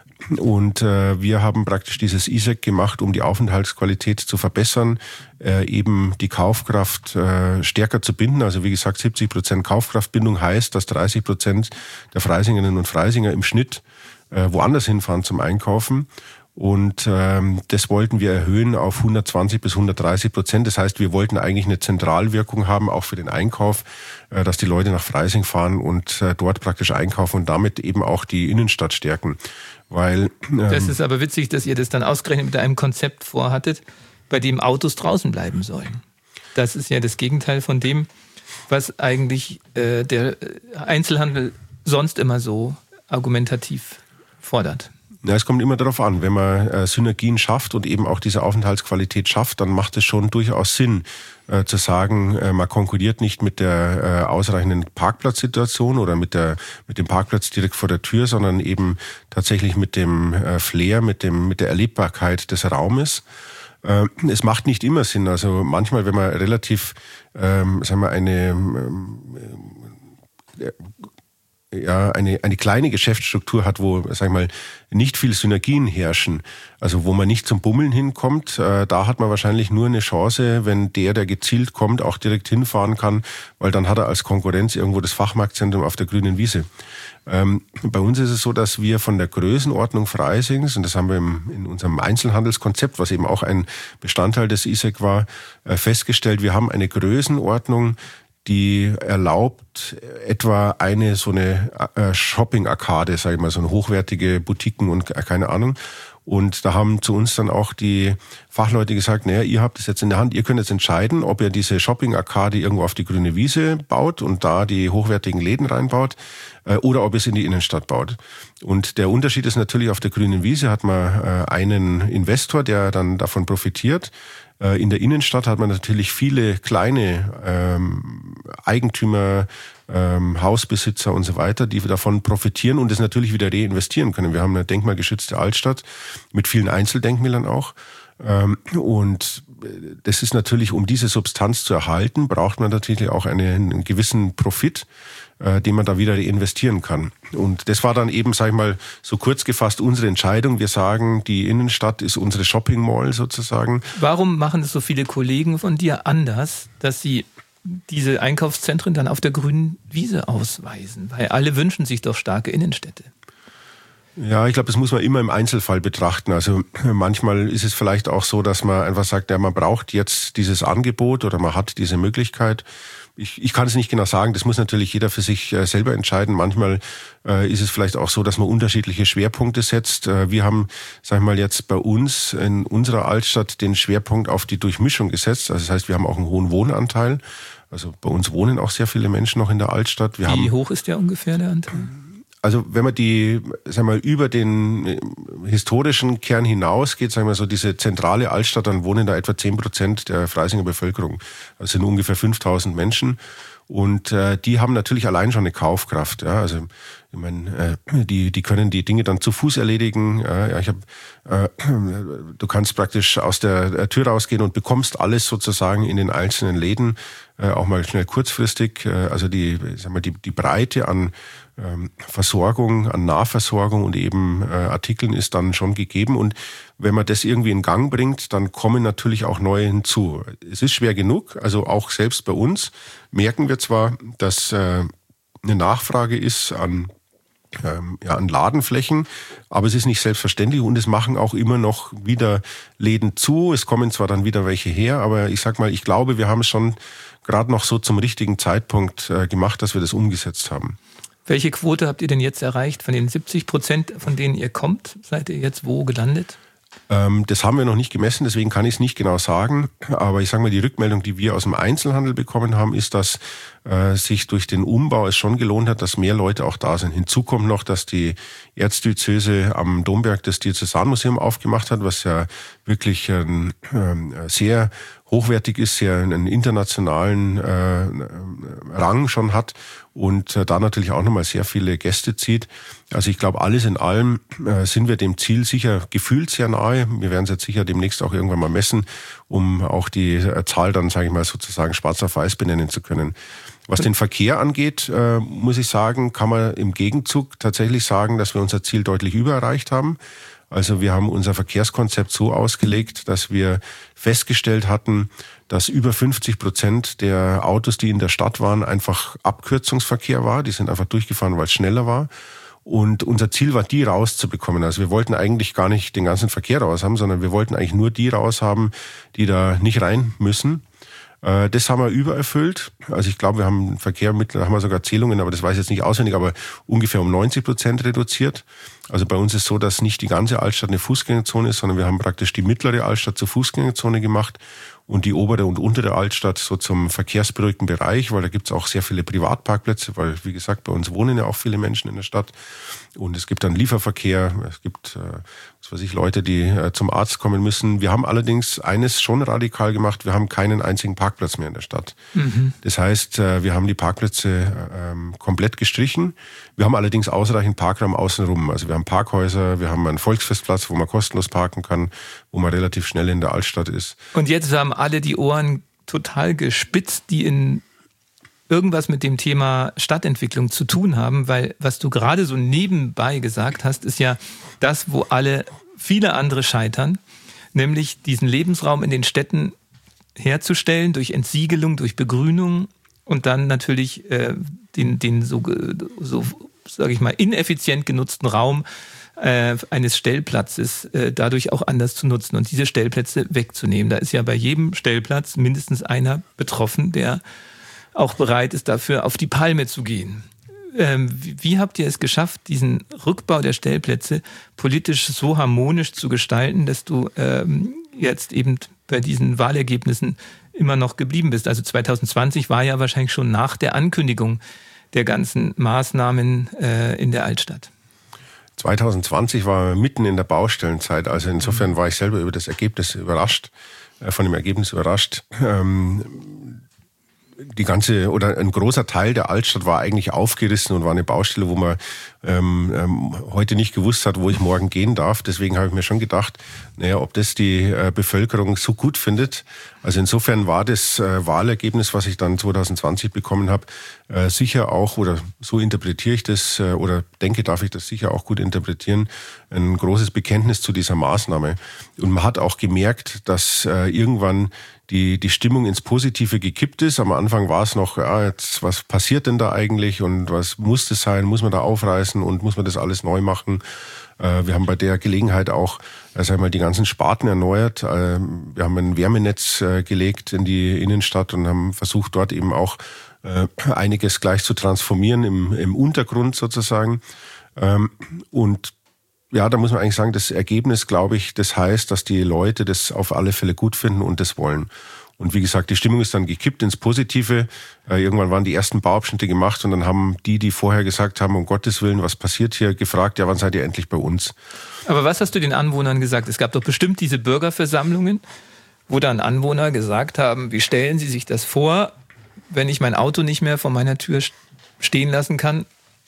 Und äh, wir haben praktisch dieses I S E C gemacht, um die Aufenthaltsqualität zu verbessern, äh, eben die Kaufkraft äh, stärker zu binden. Also wie gesagt, siebzig Prozent Kaufkraftbindung heißt, dass dreißig Prozent der Freisingerinnen und Freisinger im Schnitt äh, woanders hinfahren zum Einkaufen. Und ähm, das wollten wir erhöhen auf hundertzwanzig bis hundertdreißig Prozent. Das heißt, wir wollten eigentlich eine Zentralwirkung haben, auch für den Einkauf, äh, dass die Leute nach Freising fahren und äh, dort praktisch einkaufen und damit eben auch die Innenstadt stärken. Weil, ähm, das ist aber witzig, dass ihr das dann ausgerechnet mit einem Konzept vorhattet, bei dem Autos draußen bleiben sollen. Das ist ja das Gegenteil von dem, was eigentlich äh, der Einzelhandel sonst immer so argumentativ fordert. Ja, es kommt immer darauf an, wenn man äh, Synergien schafft und eben auch diese Aufenthaltsqualität schafft, dann macht es schon durchaus Sinn, äh, zu sagen, äh, man konkurriert nicht mit der äh, ausreichenden Parkplatzsituation oder mit der mit dem Parkplatz direkt vor der Tür, sondern eben tatsächlich mit dem äh, Flair, mit dem mit der Erlebbarkeit des Raumes. Äh, es macht nicht immer Sinn. Also manchmal, wenn man relativ, ähm, sagen wir, eine äh, ja, eine, eine kleine Geschäftsstruktur hat, wo, sag ich mal, nicht viel Synergien herrschen, also wo man nicht zum Bummeln hinkommt, äh, da hat man wahrscheinlich nur eine Chance, wenn der, der gezielt kommt, auch direkt hinfahren kann, weil dann hat er als Konkurrenz irgendwo das Fachmarktzentrum auf der grünen Wiese. Ähm, bei uns ist es so, dass wir von der Größenordnung Freisings, und das haben wir im, in unserem Einzelhandelskonzept, was eben auch ein Bestandteil des I S E C war, äh, festgestellt, wir haben eine Größenordnung, die erlaubt etwa eine so eine äh, Shopping-Arkade, sage ich mal, so eine hochwertige Boutiquen und äh, keine Ahnung. Und da haben zu uns dann auch die Fachleute gesagt, naja, ihr habt es jetzt in der Hand, ihr könnt jetzt entscheiden, ob ihr diese Shopping-Arkade irgendwo auf die grüne Wiese baut und da die hochwertigen Läden reinbaut äh, oder ob ihr es in die Innenstadt baut. Und der Unterschied ist natürlich, auf der grünen Wiese hat man äh, einen Investor, der dann davon profitiert. In der Innenstadt hat man natürlich viele kleine ähm, Eigentümer, ähm, Hausbesitzer und so weiter, die davon profitieren und es natürlich wieder reinvestieren können. Wir haben eine denkmalgeschützte Altstadt mit vielen Einzeldenkmälern auch. Und das ist natürlich, um diese Substanz zu erhalten, braucht man natürlich auch einen, einen gewissen Profit, den man da wieder reinvestieren kann. Und das war dann eben, sag ich mal, so kurz gefasst unsere Entscheidung. Wir sagen, die Innenstadt ist unsere Shopping Mall sozusagen. Warum machen es so viele Kollegen von dir anders, dass sie diese Einkaufszentren dann auf der grünen Wiese ausweisen? Weil alle wünschen sich doch starke Innenstädte. Ja, ich glaube, das muss man immer im Einzelfall betrachten. Also manchmal ist es vielleicht auch so, dass man einfach sagt, ja, man braucht jetzt dieses Angebot oder man hat diese Möglichkeit. Ich, ich kann es nicht genau sagen, das muss natürlich jeder für sich äh, selber entscheiden. Manchmal äh, ist es vielleicht auch so, dass man unterschiedliche Schwerpunkte setzt. Äh, wir haben, sag ich mal, jetzt bei uns in unserer Altstadt den Schwerpunkt auf die Durchmischung gesetzt. Also das heißt, wir haben auch einen hohen Wohnanteil. Also bei uns wohnen auch sehr viele Menschen noch in der Altstadt. Wir Wie haben, hoch ist der ungefähr, der Anteil? Also wenn man die, sagen wir mal, über den historischen Kern hinausgeht, sagen wir so, diese zentrale Altstadt, dann wohnen da etwa zehn Prozent der Freisinger Bevölkerung. Das sind ungefähr fünftausend Menschen. Und äh, die haben natürlich allein schon eine Kaufkraft. Ja, also ich meine, äh, die die können die Dinge dann zu Fuß erledigen. Äh, ja, ich hab, äh, du kannst praktisch aus der Tür rausgehen und bekommst alles sozusagen in den einzelnen Läden, äh, auch mal schnell kurzfristig. Äh, also die, sagen wir, die die Breite an ähm, Versorgung, an Nahversorgung und eben äh, Artikeln ist dann schon gegeben. Und wenn man das irgendwie in Gang bringt, dann kommen natürlich auch neue hinzu. Es ist schwer genug, also auch selbst bei uns merken wir zwar, dass äh, eine Nachfrage ist an, ähm, ja, an Ladenflächen, aber es ist nicht selbstverständlich und es machen auch immer noch wieder Läden zu. Es kommen zwar dann wieder welche her, aber ich sag mal, ich glaube, wir haben es schon gerade noch so zum richtigen Zeitpunkt äh, gemacht, dass wir das umgesetzt haben. Welche Quote habt ihr denn jetzt erreicht? Von den siebzig Prozent, von denen ihr kommt, seid ihr jetzt wo gelandet? Ähm, das haben wir noch nicht gemessen, deswegen kann ich es nicht genau sagen. Aber ich sage mal, die Rückmeldung, die wir aus dem Einzelhandel bekommen haben, ist, dass äh, sich durch den Umbau es schon gelohnt hat, dass mehr Leute auch da sind. Hinzu kommt noch, dass die Erzdiözese am Domberg das Diözesanmuseum aufgemacht hat, was ja wirklich ein äh, sehr hochwertig ist, sehr einen internationalen äh, Rang schon hat und äh, da natürlich auch nochmal sehr viele Gäste zieht. Also ich glaube, alles in allem äh, sind wir dem Ziel sicher gefühlt sehr nahe. Wir werden es jetzt sicher demnächst auch irgendwann mal messen, um auch die äh, Zahl dann, sage ich mal, sozusagen schwarz auf weiß benennen zu können. Was den Verkehr angeht, äh, muss ich sagen, kann man im Gegenzug tatsächlich sagen, dass wir unser Ziel deutlich übererreicht haben. Also wir haben unser Verkehrskonzept so ausgelegt, dass wir festgestellt hatten, dass über fünfzig Prozent der Autos, die in der Stadt waren, einfach Abkürzungsverkehr war. Die sind einfach durchgefahren, weil es schneller war. Und unser Ziel war, die rauszubekommen. Also wir wollten eigentlich gar nicht den ganzen Verkehr raus haben, sondern wir wollten eigentlich nur die raus haben, die da nicht rein müssen. Das haben wir übererfüllt. Also ich glaube, wir haben Verkehr mit, da haben wir sogar Zählungen, aber das weiß ich jetzt nicht auswendig, aber ungefähr um neunzig Prozent reduziert. Also bei uns ist so, dass nicht die ganze Altstadt eine Fußgängerzone ist, sondern wir haben praktisch die mittlere Altstadt zur Fußgängerzone gemacht und die obere und untere Altstadt so zum verkehrsberuhigten Bereich, weil da gibt's auch sehr viele Privatparkplätze, weil, wie gesagt, bei uns wohnen ja auch viele Menschen in der Stadt. Und es gibt dann Lieferverkehr, es gibt, äh, was weiß ich, Leute, die äh, zum Arzt kommen müssen. Wir haben allerdings eines schon radikal gemacht, wir haben keinen einzigen Parkplatz mehr in der Stadt. Mhm. Das heißt, äh, wir haben die Parkplätze äh, komplett gestrichen. Wir haben allerdings ausreichend Parkraum außenrum. Also wir haben Parkhäuser, wir haben einen Volksfestplatz, wo man kostenlos parken kann, wo man relativ schnell in der Altstadt ist. Und jetzt haben alle die Ohren total gespitzt, die in irgendwas mit dem Thema Stadtentwicklung zu tun haben, weil was du gerade so nebenbei gesagt hast, ist ja das, wo alle, viele andere scheitern, nämlich diesen Lebensraum in den Städten herzustellen durch Entsiegelung, durch Begrünung und dann natürlich äh, den, den so, so sage ich mal, ineffizient genutzten Raum äh, eines Stellplatzes äh, dadurch auch anders zu nutzen und diese Stellplätze wegzunehmen. Da ist ja bei jedem Stellplatz mindestens einer betroffen, der auch bereit ist, dafür auf die Palme zu gehen. Ähm, wie, wie habt ihr es geschafft, diesen Rückbau der Stellplätze politisch so harmonisch zu gestalten, dass du ähm, jetzt eben bei diesen Wahlergebnissen immer noch geblieben bist? Also zwanzig zwanzig war ja wahrscheinlich schon nach der Ankündigung der ganzen Maßnahmen äh, in der Altstadt. zwanzig zwanzig war mitten in der Baustellenzeit, also insofern war ich selber über das Ergebnis überrascht, äh, von dem Ergebnis überrascht. Ähm, Die ganze oder ein großer Teil der Altstadt war eigentlich aufgerissen und war eine Baustelle, wo man ähm, ähm, heute nicht gewusst hat, wo ich morgen gehen darf. Deswegen habe ich mir schon gedacht, naja, ob das die äh, Bevölkerung so gut findet. Also insofern war das äh, Wahlergebnis, was ich dann zwanzig zwanzig bekommen habe, äh, sicher auch, oder so interpretiere ich das, äh, oder denke, darf ich das sicher auch gut interpretieren, ein großes Bekenntnis zu dieser Maßnahme. Und man hat auch gemerkt, dass äh, irgendwann die die Stimmung ins Positive gekippt ist. Am Anfang war es noch, ja, jetzt, was passiert denn da eigentlich und was muss das sein? Muss man da aufreißen und muss man das alles neu machen? Äh, wir haben bei der Gelegenheit auch, äh, sag ich mal, die ganzen Sparten erneuert. Äh, wir haben ein Wärmenetz äh, gelegt in die Innenstadt und haben versucht, dort eben auch äh, einiges gleich zu transformieren im, im Untergrund sozusagen. Ähm, und ja, da muss man eigentlich sagen, das Ergebnis, glaube ich, das heißt, dass die Leute das auf alle Fälle gut finden und das wollen. Und wie gesagt, die Stimmung ist dann gekippt ins Positive. Äh, irgendwann waren die ersten Bauabschnitte gemacht und dann haben die, die vorher gesagt haben, um Gottes Willen, was passiert hier, gefragt, ja, wann seid ihr endlich bei uns? Aber was hast du den Anwohnern gesagt? Es gab doch bestimmt diese Bürgerversammlungen, wo dann Anwohner gesagt haben, wie stellen Sie sich das vor, wenn ich mein Auto nicht mehr vor meiner Tür stehen lassen kann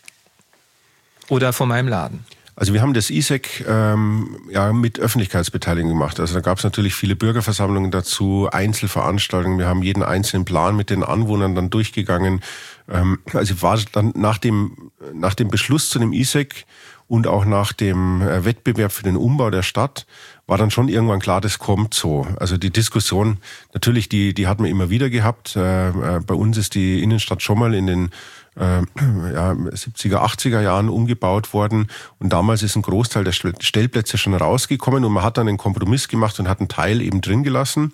oder vor meinem Laden? Also wir haben das I S E C ähm, ja mit Öffentlichkeitsbeteiligung gemacht. Also da gab es natürlich viele Bürgerversammlungen dazu, Einzelveranstaltungen. Wir haben jeden einzelnen Plan mit den Anwohnern dann durchgegangen. Ähm, also war dann nach dem nach dem Beschluss zu dem I S E C und auch nach dem äh, Wettbewerb für den Umbau der Stadt war dann schon irgendwann klar, das kommt so. Also die Diskussion, natürlich, die die hat man immer wieder gehabt. Äh, äh, bei uns ist die Innenstadt schon mal in den äh, ja, siebziger, achtziger Jahren umgebaut worden und damals ist ein Großteil der Stellplätze schon rausgekommen und man hat dann einen Kompromiss gemacht und hat einen Teil eben drin gelassen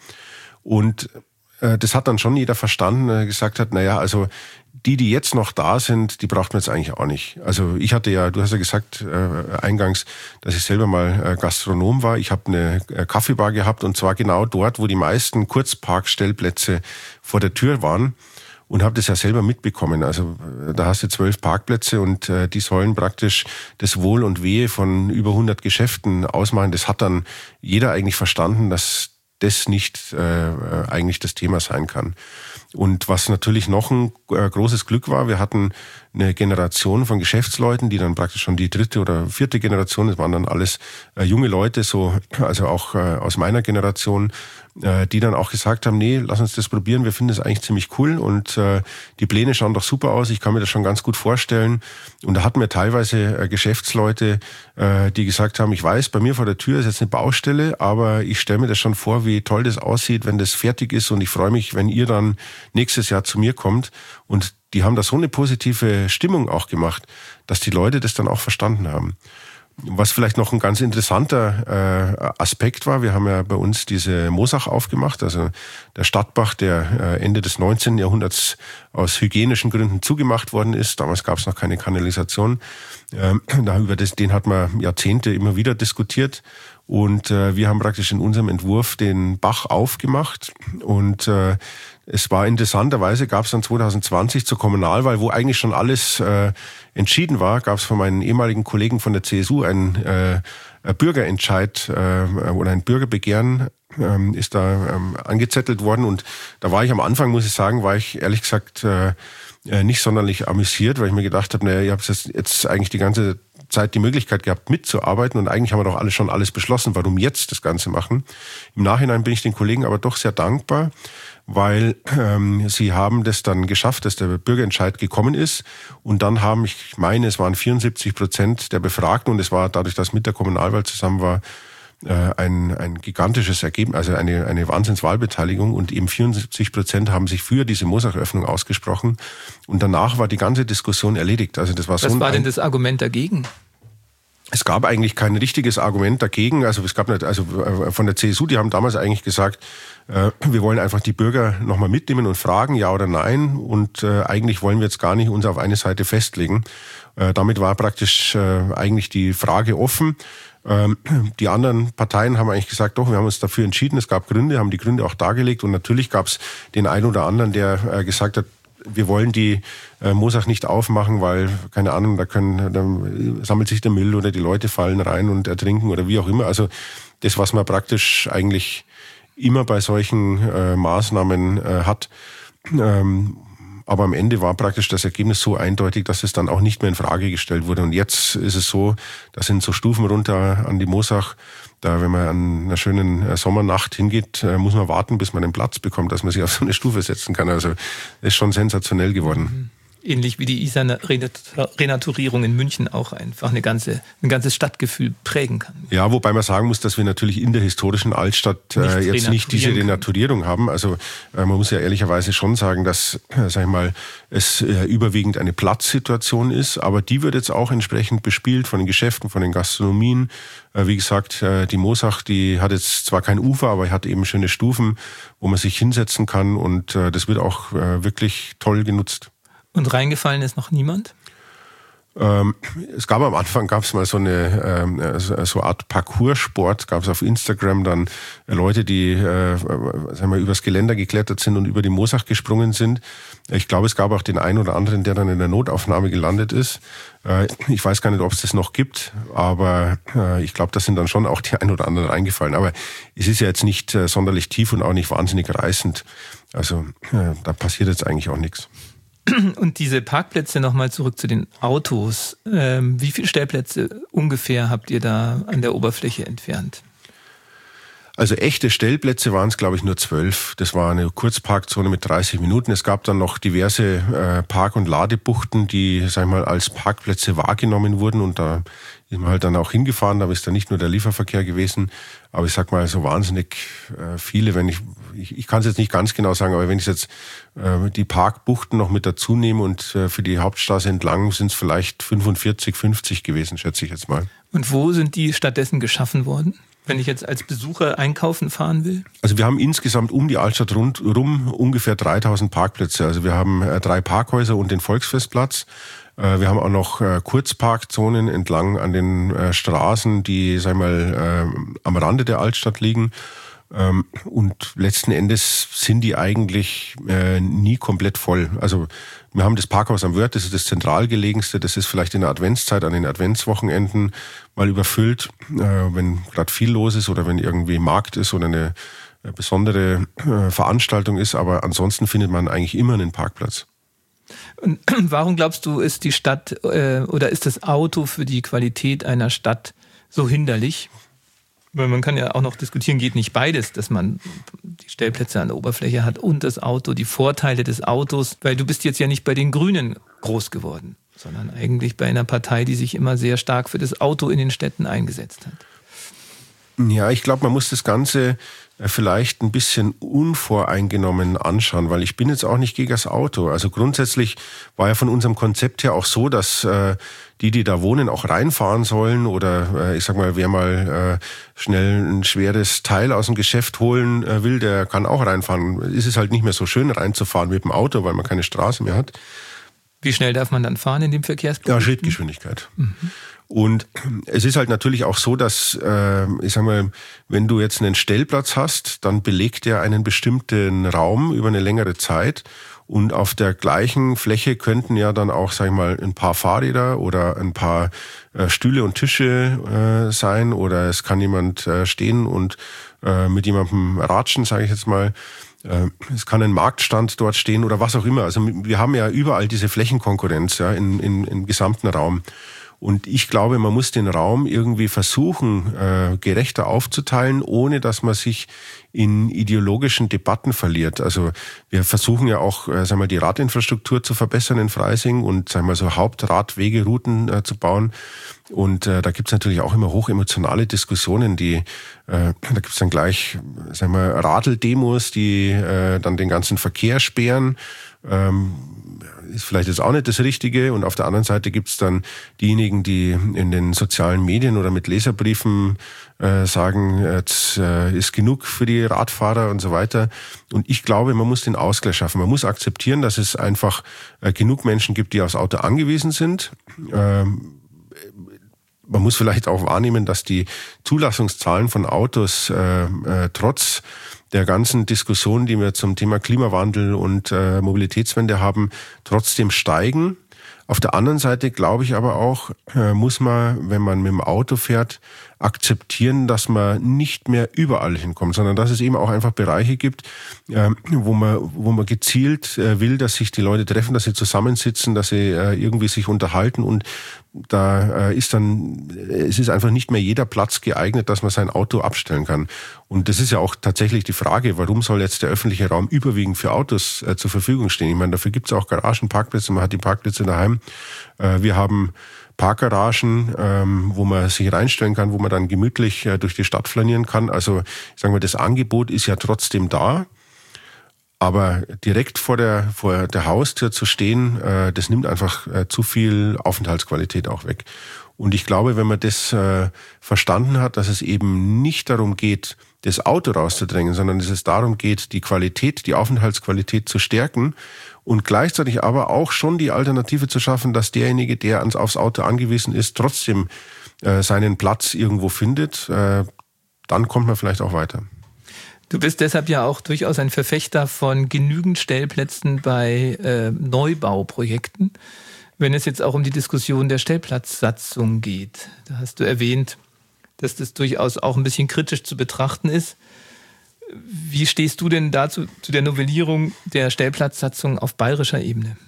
und äh, das hat dann schon jeder verstanden, äh, gesagt hat, naja, also die, die jetzt noch da sind, die braucht man jetzt eigentlich auch nicht. Also ich hatte ja, du hast ja gesagt äh, eingangs, dass ich selber mal äh, Gastronom war. Ich habe eine äh, Kaffeebar gehabt und zwar genau dort, wo die meisten Kurzparkstellplätze vor der Tür waren. Und habe das ja selber mitbekommen. Also da hast du zwölf Parkplätze und äh, die sollen praktisch das Wohl und Wehe von über hundert Geschäften ausmachen. Das hat dann jeder eigentlich verstanden, dass das nicht äh, eigentlich das Thema sein kann. Und was natürlich noch ein äh, großes Glück war, wir hatten eine Generation von Geschäftsleuten, die dann praktisch schon die dritte oder vierte Generation, das waren dann alles äh, junge Leute, so also auch äh, aus meiner Generation, äh, die dann auch gesagt haben, nee, lass uns das probieren, wir finden das eigentlich ziemlich cool und äh, die Pläne schauen doch super aus, ich kann mir das schon ganz gut vorstellen. Und da hatten wir teilweise äh, Geschäftsleute, äh, die gesagt haben, ich weiß, bei mir vor der Tür ist jetzt eine Baustelle, aber ich stelle mir das schon vor, wie toll das aussieht, wenn das fertig ist und ich freue mich, wenn ihr dann nächstes Jahr zu mir kommt. Und die haben da so eine positive Stimmung auch gemacht, dass die Leute das dann auch verstanden haben. Was vielleicht noch ein ganz interessanter äh, Aspekt war, wir haben ja bei uns diese Moosach aufgemacht, also der Stadtbach, der äh, Ende des neunzehnten Jahrhunderts aus hygienischen Gründen zugemacht worden ist. Damals gab es noch keine Kanalisation. Ähm, da über das, den hat man Jahrzehnte immer wieder diskutiert. Und äh, wir haben praktisch in unserem Entwurf den Bach aufgemacht und äh, es war interessanterweise, gab es dann zwanzig zwanzig zur Kommunalwahl, wo eigentlich schon alles äh, entschieden war, gab es von meinen ehemaligen Kollegen von der C S U einen äh, Bürgerentscheid äh, oder ein Bürgerbegehren äh, ist da ähm, angezettelt worden und da war ich am Anfang, muss ich sagen, war ich ehrlich gesagt äh, nicht sonderlich amüsiert, weil ich mir gedacht habe, naja, ihr habt jetzt, jetzt eigentlich die ganze Zeit die Möglichkeit gehabt, mitzuarbeiten und eigentlich haben wir doch alle schon alles beschlossen, warum jetzt das Ganze machen. Im Nachhinein bin ich den Kollegen aber doch sehr dankbar, weil ähm, sie haben das dann geschafft, dass der Bürgerentscheid gekommen ist und dann haben, ich meine, es waren vierundsiebzig Prozent der Befragten und es war dadurch, dass mit der Kommunalwahl zusammen war, ein, ein gigantisches Ergebnis, also eine, eine Wahnsinnswahlbeteiligung und eben vierundsiebzig Prozent haben sich für diese Moosach-Öffnung ausgesprochen und danach war die ganze Diskussion erledigt. Also das war so Was war ein, denn das Argument dagegen? Es gab eigentlich kein richtiges Argument dagegen. Also es gab nicht, also von der C S U, die haben damals eigentlich gesagt, äh, wir wollen einfach die Bürger nochmal mitnehmen und fragen, ja oder nein. Und äh, eigentlich wollen wir jetzt gar nicht uns auf eine Seite festlegen. Äh, damit war praktisch äh, eigentlich die Frage offen. Ähm, die anderen Parteien haben eigentlich gesagt, doch, wir haben uns dafür entschieden. Es gab Gründe, haben die Gründe auch dargelegt. Und natürlich gab es den einen oder anderen, der äh, gesagt hat, wir wollen die äh, Moosach nicht aufmachen, weil, keine Ahnung, da können, da sammelt sich der Müll oder die Leute fallen rein und ertrinken oder wie auch immer. Also das, was man praktisch eigentlich immer bei solchen äh, Maßnahmen äh, hat. Ähm, Aber am Ende war praktisch das Ergebnis so eindeutig, dass es dann auch nicht mehr in Frage gestellt wurde. Und jetzt ist es so, da sind so Stufen runter an die Moosach. Da, wenn man an einer schönen Sommernacht hingeht, muss man warten, bis man den Platz bekommt, dass man sich auf so eine Stufe setzen kann. Also ist schon sensationell geworden. Ähnlich wie die Isar-Renaturierung in München auch einfach eine ganze, ein ganzes Stadtgefühl prägen kann. Ja, wobei man sagen muss, dass wir natürlich in der historischen Altstadt äh, jetzt nicht diese Renaturierung haben. Also äh, man muss ja ehrlicherweise schon sagen, dass, äh, sag ich mal, es äh, überwiegend eine Platzsituation ist. Aber die wird jetzt auch entsprechend bespielt von den Geschäften, von den Gastronomien. Äh, wie gesagt, äh, die Moosach, die hat jetzt zwar kein Ufer, aber hat eben schöne Stufen, wo man sich hinsetzen kann. Und äh, das wird auch äh, wirklich toll genutzt. Und reingefallen ist noch niemand? Ähm, es gab am Anfang, gab es mal so eine ähm, so, so Art Parcoursport, gab es auf Instagram dann Leute, die äh, sagen wir, übers Geländer geklettert sind und über die Moosach gesprungen sind. Ich glaube, es gab auch den einen oder anderen, der dann in der Notaufnahme gelandet ist. Äh, ich weiß gar nicht, ob es das noch gibt, aber äh, ich glaube, da sind dann schon auch die ein oder anderen reingefallen. Aber es ist ja jetzt nicht äh, sonderlich tief und auch nicht wahnsinnig reißend. Also äh, da passiert jetzt eigentlich auch nichts. Und diese Parkplätze, nochmal zurück zu den Autos. Ähm, wie viele Stellplätze ungefähr habt ihr da an der Oberfläche entfernt? Also echte Stellplätze waren es, glaube ich, nur zwölf. Das war eine Kurzparkzone mit dreißig Minuten. Es gab dann noch diverse äh, Park- und Ladebuchten, die, sag ich mal, als Parkplätze wahrgenommen wurden. Und da ist man halt dann auch hingefahren. Da ist dann nicht nur der Lieferverkehr gewesen. Aber ich sag mal, so wahnsinnig äh, viele, wenn ich, ich, ich kann es jetzt nicht ganz genau sagen, aber wenn ich jetzt äh, die Parkbuchten noch mit dazu nehme und äh, für die Hauptstraße entlang sind es vielleicht fünfundvierzig, fünfzig gewesen, schätze ich jetzt mal. Und wo sind die stattdessen geschaffen worden? Wenn ich jetzt als Besucher einkaufen fahren will? Also wir haben insgesamt um die Altstadt rundherum ungefähr dreitausend Parkplätze. Also wir haben äh, drei Parkhäuser und den Volksfestplatz. Äh, wir haben auch noch äh, Kurzparkzonen entlang an den äh, Straßen, die, sag ich mal, äh, am Rande der Altstadt liegen. Ähm, und letzten Endes sind die eigentlich äh, nie komplett voll. Also wir haben das Parkhaus am Wörth, das ist das zentral gelegenste, das ist vielleicht in der Adventszeit, an den Adventswochenenden mal überfüllt, äh, wenn gerade viel los ist oder wenn irgendwie Markt ist oder eine äh, besondere äh, Veranstaltung ist. Aber ansonsten findet man eigentlich immer einen Parkplatz. Und warum glaubst du, ist die Stadt äh, oder ist das Auto für die Qualität einer Stadt so hinderlich? Weil man kann ja auch noch diskutieren, geht nicht beides, dass man die Stellplätze an der Oberfläche hat und das Auto, die Vorteile des Autos, weil du bist jetzt ja nicht bei den Grünen groß geworden, sondern eigentlich bei einer Partei, die sich immer sehr stark für das Auto in den Städten eingesetzt hat. Ja, ich glaube, man muss das Ganze vielleicht ein bisschen unvoreingenommen anschauen, weil ich bin jetzt auch nicht gegen das Auto. Also grundsätzlich war ja von unserem Konzept her auch so, dass äh, die, die da wohnen, auch reinfahren sollen oder äh, ich sag mal, wer mal äh, schnell ein schweres Teil aus dem Geschäft holen äh, will, der kann auch reinfahren. Es ist halt nicht mehr so schön reinzufahren mit dem Auto, weil man keine Straße mehr hat. Wie schnell darf man dann fahren in dem Verkehrsplan? Ja, Schrittgeschwindigkeit. Mhm. Und es ist halt natürlich auch so, dass, äh, ich sag mal, wenn du jetzt einen Stellplatz hast, dann belegt der einen bestimmten Raum über eine längere Zeit. Und auf der gleichen Fläche könnten ja dann auch, sag ich mal, ein paar Fahrräder oder ein paar äh, Stühle und Tische äh, sein. Oder es kann jemand äh, stehen und äh, mit jemandem ratschen, sage ich jetzt mal. Äh, es kann ein Marktstand dort stehen oder was auch immer. Also wir haben ja überall diese Flächenkonkurrenz ja, in, in, im gesamten Raum. Und ich glaube, man muss den Raum irgendwie versuchen, äh, gerechter aufzuteilen, ohne dass man sich in ideologischen Debatten verliert. Also wir versuchen ja auch, äh, sagen wir mal, die Radinfrastruktur zu verbessern in Freising und sagen wir mal, so Hauptradwegerouten äh, zu bauen. Und äh, da gibt's natürlich auch immer hochemotionale Diskussionen, die äh, da gibt's dann gleich, sagen wir, Radeldemos, die äh, dann den ganzen Verkehr sperren. Ähm, ist vielleicht jetzt auch nicht das Richtige. Und auf der anderen Seite gibt's dann diejenigen, die in den sozialen Medien oder mit Leserbriefen äh, sagen, jetzt äh, ist genug für die Radfahrer und so weiter. Und ich glaube, man muss den Ausgleich schaffen. Man muss akzeptieren, dass es einfach äh, genug Menschen gibt, die aufs Auto angewiesen sind. Ähm, man muss vielleicht auch wahrnehmen, dass die Zulassungszahlen von Autos äh, äh, trotz der ganzen Diskussion, die wir zum Thema Klimawandel und äh, Mobilitätswende haben, trotzdem steigen. Auf der anderen Seite glaube ich aber auch, äh, muss man, wenn man mit dem Auto fährt, akzeptieren, dass man nicht mehr überall hinkommt, sondern dass es eben auch einfach Bereiche gibt, äh, wo man, wo man gezielt äh, will, dass sich die Leute treffen, dass sie zusammensitzen, dass sie äh, irgendwie sich unterhalten, und da äh, ist dann, es ist einfach nicht mehr jeder Platz geeignet, dass man sein Auto abstellen kann. Und das ist ja auch tatsächlich die Frage, warum soll jetzt der öffentliche Raum überwiegend für Autos äh, zur Verfügung stehen? Ich meine, dafür gibt es auch Garagen, Parkplätze, man hat die Parkplätze daheim. Äh, wir haben Parkgaragen, ähm, wo man sich reinstellen kann, wo man dann gemütlich äh, durch die Stadt flanieren kann. Also sagen wir, das Angebot ist ja trotzdem da. Aber direkt vor der, vor der Haustür zu stehen, äh, das nimmt einfach äh, zu viel Aufenthaltsqualität auch weg. Und ich glaube, wenn man das äh, verstanden hat, dass es eben nicht darum geht, das Auto rauszudrängen, sondern dass es darum geht, die Qualität, die Aufenthaltsqualität zu stärken und gleichzeitig aber auch schon die Alternative zu schaffen, dass derjenige, der ans, aufs Auto angewiesen ist, trotzdem äh, seinen Platz irgendwo findet, äh, dann kommt man vielleicht auch weiter. Du bist deshalb ja auch durchaus ein Verfechter von genügend Stellplätzen bei äh, Neubauprojekten, wenn es jetzt auch um die Diskussion der Stellplatzsatzung geht. Da hast du erwähnt, dass das durchaus auch ein bisschen kritisch zu betrachten ist. Wie stehst du denn dazu, zu der Novellierung der Stellplatzsatzung auf bayerischer Ebene?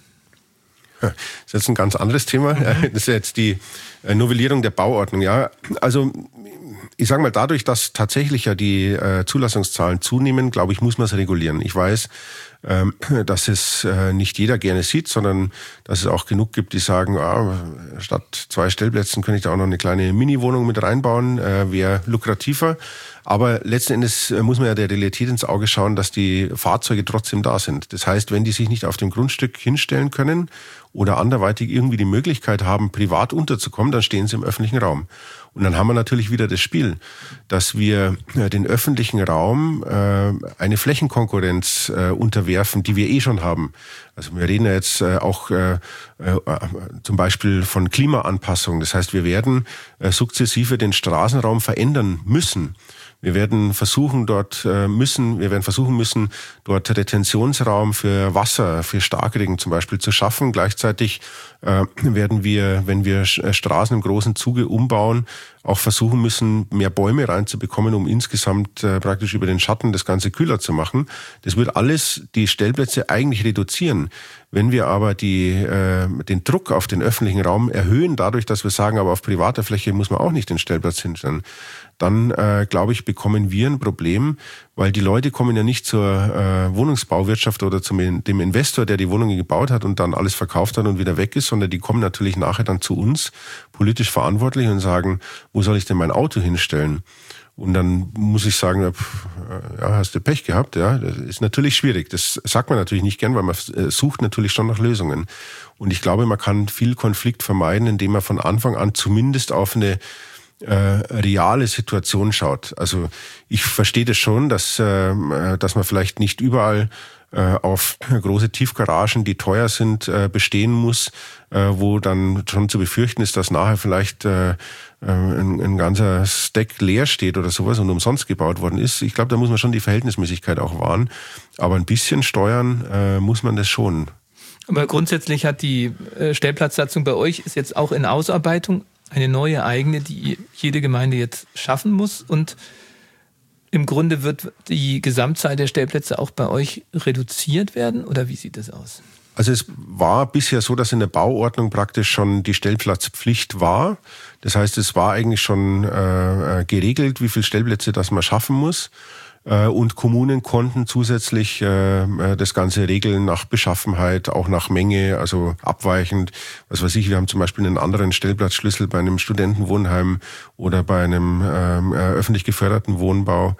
Das ist jetzt ein ganz anderes Thema. Das ist jetzt die Novellierung der Bauordnung. Ja, also ich sage mal, dadurch, dass tatsächlich ja die äh, Zulassungszahlen zunehmen, glaube ich, muss man es regulieren. Ich weiß, ähm, dass es äh, nicht jeder gerne sieht, sondern dass es auch genug gibt, die sagen, ah, statt zwei Stellplätzen könnte ich da auch noch eine kleine Mini-Wohnung mit reinbauen, äh, wäre lukrativer. Aber letzten Endes muss man ja der Realität ins Auge schauen, dass die Fahrzeuge trotzdem da sind. Das heißt, wenn die sich nicht auf dem Grundstück hinstellen können oder anderweitig irgendwie die Möglichkeit haben, privat unterzukommen, dann stehen sie im öffentlichen Raum. Und dann haben wir natürlich wieder das Spiel, dass wir den öffentlichen Raum äh, eine Flächenkonkurrenz äh, unterwerfen, die wir eh schon haben. Also wir reden ja jetzt äh, auch äh, äh, zum Beispiel von Klimaanpassung. Das heißt, wir werden äh, sukzessive den Straßenraum verändern müssen. Wir werden versuchen dort äh, müssen, wir werden versuchen müssen, dort Retentionsraum für Wasser, für Starkregen zum Beispiel zu schaffen. Gleichzeitig äh, werden wir, wenn wir Straßen im großen Zuge umbauen, auch versuchen müssen, mehr Bäume reinzubekommen, um insgesamt äh, praktisch über den Schatten das Ganze kühler zu machen. Das wird alles die Stellplätze eigentlich reduzieren. Wenn wir aber die, äh, den Druck auf den öffentlichen Raum erhöhen, dadurch, dass wir sagen, aber auf privater Fläche muss man auch nicht den Stellplatz hinstellen, dann, äh, glaube ich, bekommen wir ein Problem, weil die Leute kommen ja nicht zur äh, Wohnungsbauwirtschaft oder zum dem Investor, der die Wohnungen gebaut hat und dann alles verkauft hat und wieder weg ist, sondern die kommen natürlich nachher dann zu uns, politisch verantwortlich, und sagen, wo soll ich denn mein Auto hinstellen? Und dann muss ich sagen, ja, hast du Pech gehabt, ja, das ist natürlich schwierig. Das sagt man natürlich nicht gern, weil man sucht natürlich schon nach Lösungen. Und ich glaube, man kann viel Konflikt vermeiden, indem man von Anfang an zumindest auf eine äh, reale Situation schaut. Also ich verstehe das schon, dass, äh, dass man vielleicht nicht überall äh, auf große Tiefgaragen, die teuer sind, äh, bestehen muss, äh, wo dann schon zu befürchten ist, dass nachher vielleicht äh, Ein, ein ganzer Stack leer steht oder sowas und umsonst gebaut worden ist. Ich glaube, da muss man schon die Verhältnismäßigkeit auch wahren. Aber ein bisschen steuern äh, muss man das schon. Aber grundsätzlich hat die äh, Stellplatzsatzung bei euch ist jetzt auch in Ausarbeitung, eine neue eigene, die jede Gemeinde jetzt schaffen muss. Und im Grunde wird die Gesamtzahl der Stellplätze auch bei euch reduziert werden? Oder wie sieht das aus? Also es war bisher so, dass in der Bauordnung praktisch schon die Stellplatzpflicht war. Das heißt, es war eigentlich schon äh, geregelt, wie viele Stellplätze das man schaffen muss. Äh, und Kommunen konnten zusätzlich äh, das Ganze regeln nach Beschaffenheit, auch nach Menge, also abweichend. Was weiß ich, wir haben zum Beispiel einen anderen Stellplatzschlüssel bei einem Studentenwohnheim oder bei einem äh, öffentlich geförderten Wohnbau.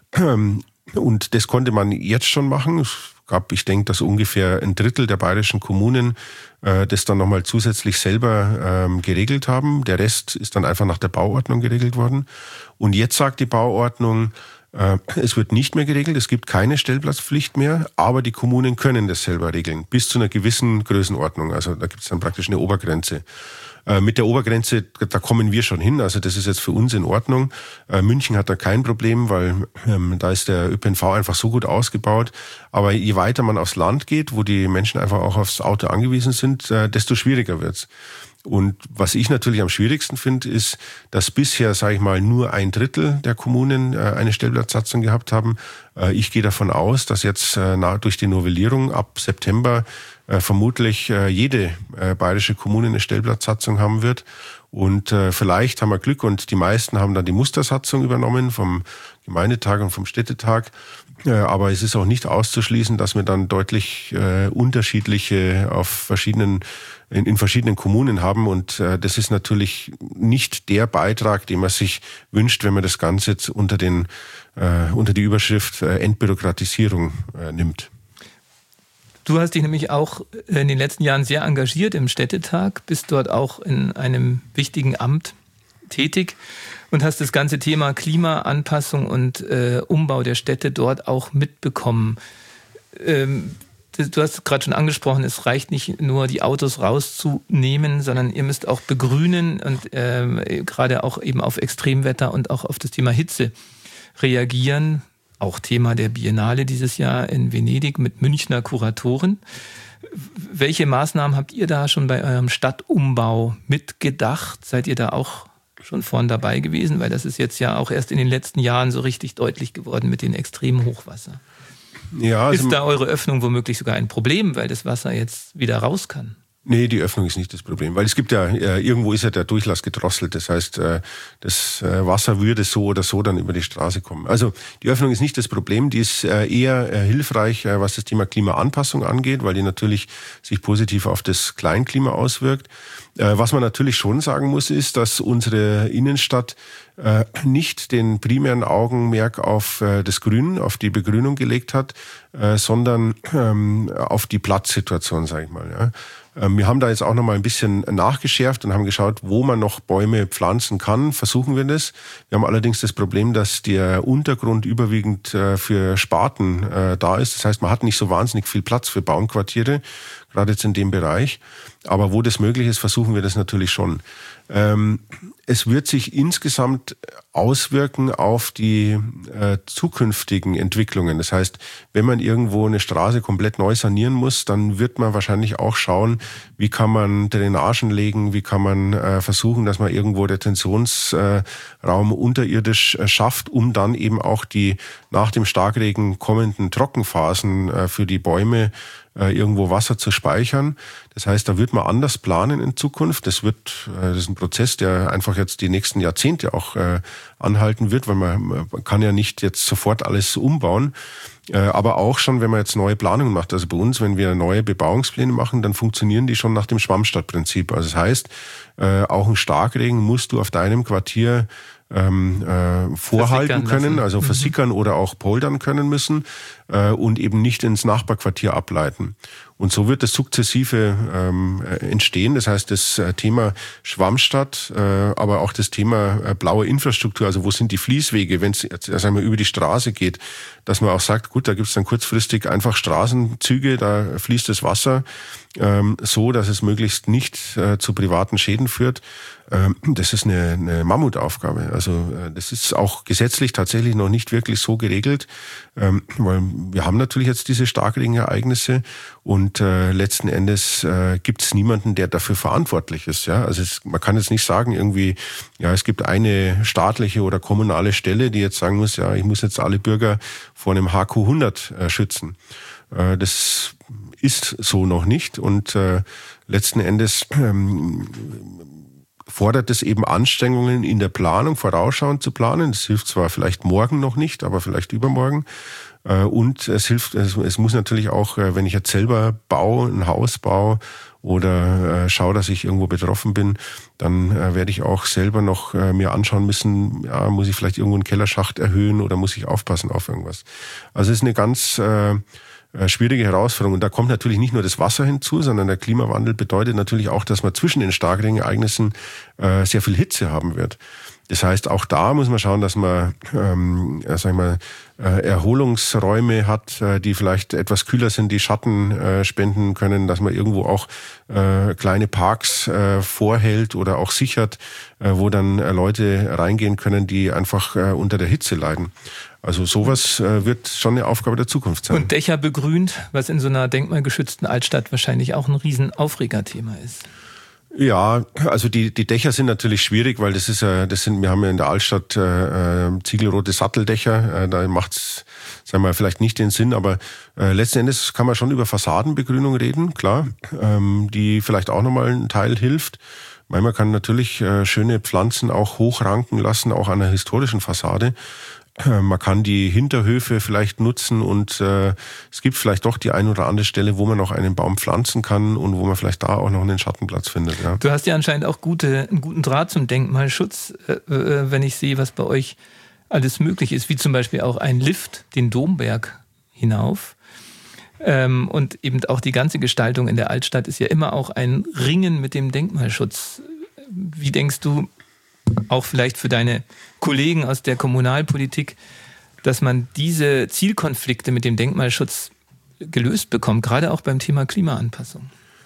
Und das konnte man jetzt schon machen. Es gab, ich denke, dass ungefähr ein Drittel der bayerischen Kommunen äh, das dann nochmal zusätzlich selber ähm, geregelt haben. Der Rest ist dann einfach nach der Bauordnung geregelt worden. Und jetzt sagt die Bauordnung, äh, es wird nicht mehr geregelt, es gibt keine Stellplatzpflicht mehr, aber die Kommunen können das selber regeln, bis zu einer gewissen Größenordnung. Also da gibt es dann praktisch eine Obergrenze. Mit der Obergrenze, da kommen wir schon hin, also das ist jetzt für uns in Ordnung. München hat da kein Problem, weil ähm, da ist der Ö P N V einfach so gut ausgebaut. Aber je weiter man aufs Land geht, wo die Menschen einfach auch aufs Auto angewiesen sind, äh, desto schwieriger wird's. Und was ich natürlich am schwierigsten finde, ist, dass bisher, sage ich mal, nur ein Drittel der Kommunen eine Stellplatzsatzung gehabt haben. Ich gehe davon aus, dass jetzt durch die Novellierung ab September vermutlich jede bayerische Kommune eine Stellplatzsatzung haben wird. Und vielleicht haben wir Glück und die meisten haben dann die Mustersatzung übernommen vom Gemeindetag und vom Städtetag. Aber es ist auch nicht auszuschließen, dass wir dann deutlich äh, unterschiedliche auf verschiedenen, in, in verschiedenen Kommunen haben. Und äh, das ist natürlich nicht der Beitrag, den man sich wünscht, wenn man das Ganze jetzt unter den, äh, unter die Überschrift äh, Entbürokratisierung äh, nimmt. Du hast dich nämlich auch in den letzten Jahren sehr engagiert im Städtetag, bist dort auch in einem wichtigen Amt tätig und hast das ganze Thema Klimaanpassung und äh, Umbau der Städte dort auch mitbekommen. Ähm, du hast gerade schon angesprochen, es reicht nicht nur, die Autos rauszunehmen, sondern ihr müsst auch begrünen und äh, gerade auch eben auf Extremwetter und auch auf das Thema Hitze reagieren. Auch Thema der Biennale dieses Jahr in Venedig mit Münchner Kuratoren. Welche Maßnahmen habt ihr da schon bei eurem Stadtumbau mitgedacht? Seid ihr da auch schon vorn dabei gewesen? Weil das ist jetzt ja auch erst in den letzten Jahren so richtig deutlich geworden mit den extremen Hochwasser. Ja, also ist da eure Öffnung womöglich sogar ein Problem, weil das Wasser jetzt wieder raus kann? Nee, die Öffnung ist nicht das Problem, weil es gibt ja, äh, irgendwo ist ja der Durchlass gedrosselt, das heißt, äh, das äh, Wasser würde so oder so dann über die Straße kommen. Also die Öffnung ist nicht das Problem, die ist äh, eher äh, hilfreich, äh, was das Thema Klimaanpassung angeht, weil die natürlich sich positiv auf das Kleinklima auswirkt. Äh, was man natürlich schon sagen muss, ist, dass unsere Innenstadt äh, nicht den primären Augenmerk auf äh, das Grün, auf die Begrünung gelegt hat, äh, sondern ähm, auf die Platzsituation, sage ich mal, ja. Wir haben da jetzt auch noch mal ein bisschen nachgeschärft und haben geschaut, wo man noch Bäume pflanzen kann. Versuchen wir das. Wir haben allerdings das Problem, dass der Untergrund überwiegend für Sparten da ist. Das heißt, man hat nicht so wahnsinnig viel Platz für Baumquartiere, gerade jetzt in dem Bereich. Aber wo das möglich ist, versuchen wir das natürlich schon. Es wird sich insgesamt auswirken auf die äh, zukünftigen Entwicklungen. Das heißt, wenn man irgendwo eine Straße komplett neu sanieren muss, dann wird man wahrscheinlich auch schauen, wie kann man Drainagen legen, wie kann man äh, versuchen, dass man irgendwo Retentionsraum äh, unterirdisch äh, schafft, um dann eben auch die nach dem Starkregen kommenden Trockenphasen äh, für die Bäume äh, irgendwo Wasser zu speichern. Das heißt, da wird man anders planen in Zukunft. Das wird, äh, das ist ein Prozess, der einfach jetzt die nächsten Jahrzehnte auch äh, anhalten wird, weil man, man kann ja nicht jetzt sofort alles umbauen. Äh, aber auch schon, wenn man jetzt neue Planungen macht. Also bei uns, wenn wir neue Bebauungspläne machen, dann funktionieren die schon nach dem Schwammstadtprinzip. Also das heißt, äh, auch ein Starkregen musst du auf deinem Quartier ähm, äh, vorhalten können, also mhm. versickern oder auch poldern können müssen äh, und eben nicht ins Nachbarquartier ableiten. Und so wird das sukzessive ähm, entstehen. Das heißt, das Thema Schwammstadt, äh, aber auch das Thema äh, blaue Infrastruktur, also wo sind die Fließwege, wenn es also einmal über die Straße geht, dass man auch sagt, gut, da gibt es dann kurzfristig einfach Straßenzüge, da fließt das Wasser ähm, so, dass es möglichst nicht äh, zu privaten Schäden führt. Ähm, das ist eine, eine Mammutaufgabe. Also äh, das ist auch gesetzlich tatsächlich noch nicht wirklich so geregelt, ähm, weil wir haben natürlich jetzt diese Starkregenereignisse und äh, letzten Endes äh, gibt es niemanden, der dafür verantwortlich ist. Ja, also es, man kann jetzt nicht sagen irgendwie, ja, es gibt eine staatliche oder kommunale Stelle, die jetzt sagen muss, ja, ich muss jetzt alle Bürger vor einem H Q hundert äh, schützen. Äh, das ist so noch nicht und äh, letzten Endes ähm, fordert es eben Anstrengungen in der Planung, vorausschauend zu planen. Das hilft zwar vielleicht morgen noch nicht, aber vielleicht übermorgen. Und es hilft, es muss natürlich auch, wenn ich jetzt selber baue, ein Haus baue oder schaue, dass ich irgendwo betroffen bin, dann werde ich auch selber noch mir anschauen müssen, ja, muss ich vielleicht irgendwo einen Kellerschacht erhöhen oder muss ich aufpassen auf irgendwas. Also es ist eine ganz schwierige Herausforderung. Und da kommt natürlich nicht nur das Wasser hinzu, sondern der Klimawandel bedeutet natürlich auch, dass man zwischen den Starkregenereignissen äh, sehr viel Hitze haben wird. Das heißt, auch da muss man schauen, dass man ähm, ja, sag ich mal, äh, Erholungsräume hat, äh, die vielleicht etwas kühler sind, die Schatten äh, spenden können, dass man irgendwo auch äh, kleine Parks äh, vorhält oder auch sichert, äh, wo dann äh, Leute reingehen können, die einfach äh, unter der Hitze leiden. Also sowas äh, wird schon eine Aufgabe der Zukunft sein. Und Dächer begrünt, was in so einer denkmalgeschützten Altstadt wahrscheinlich auch ein Riesenaufregerthema ist. Ja, also die die Dächer sind natürlich schwierig, weil das ist ja, das sind, wir haben ja in der Altstadt äh, ziegelrote Satteldächer, äh, da macht's, sagen wir, vielleicht nicht den Sinn, aber äh, letzten Endes kann man schon über Fassadenbegrünung reden, klar, ähm, die vielleicht auch nochmal einen Teil hilft. Man kann natürlich äh, schöne Pflanzen auch hochranken lassen, auch an der historischen Fassade. Man kann die Hinterhöfe vielleicht nutzen und äh, es gibt vielleicht doch die ein oder andere Stelle, wo man noch einen Baum pflanzen kann und wo man vielleicht da auch noch einen Schattenplatz findet. Ja. Du hast ja anscheinend auch gute, einen guten Draht zum Denkmalschutz, äh, äh, wenn ich sehe, was bei euch alles möglich ist, wie zum Beispiel auch ein Lift den Domberg hinauf. Ähm, und eben auch die ganze Gestaltung in der Altstadt ist ja immer auch ein Ringen mit dem Denkmalschutz. Wie denkst du, auch vielleicht für deine Kollegen aus der Kommunalpolitik, dass man diese Zielkonflikte mit dem Denkmalschutz gelöst bekommt, gerade auch beim Thema Klimaanpassung?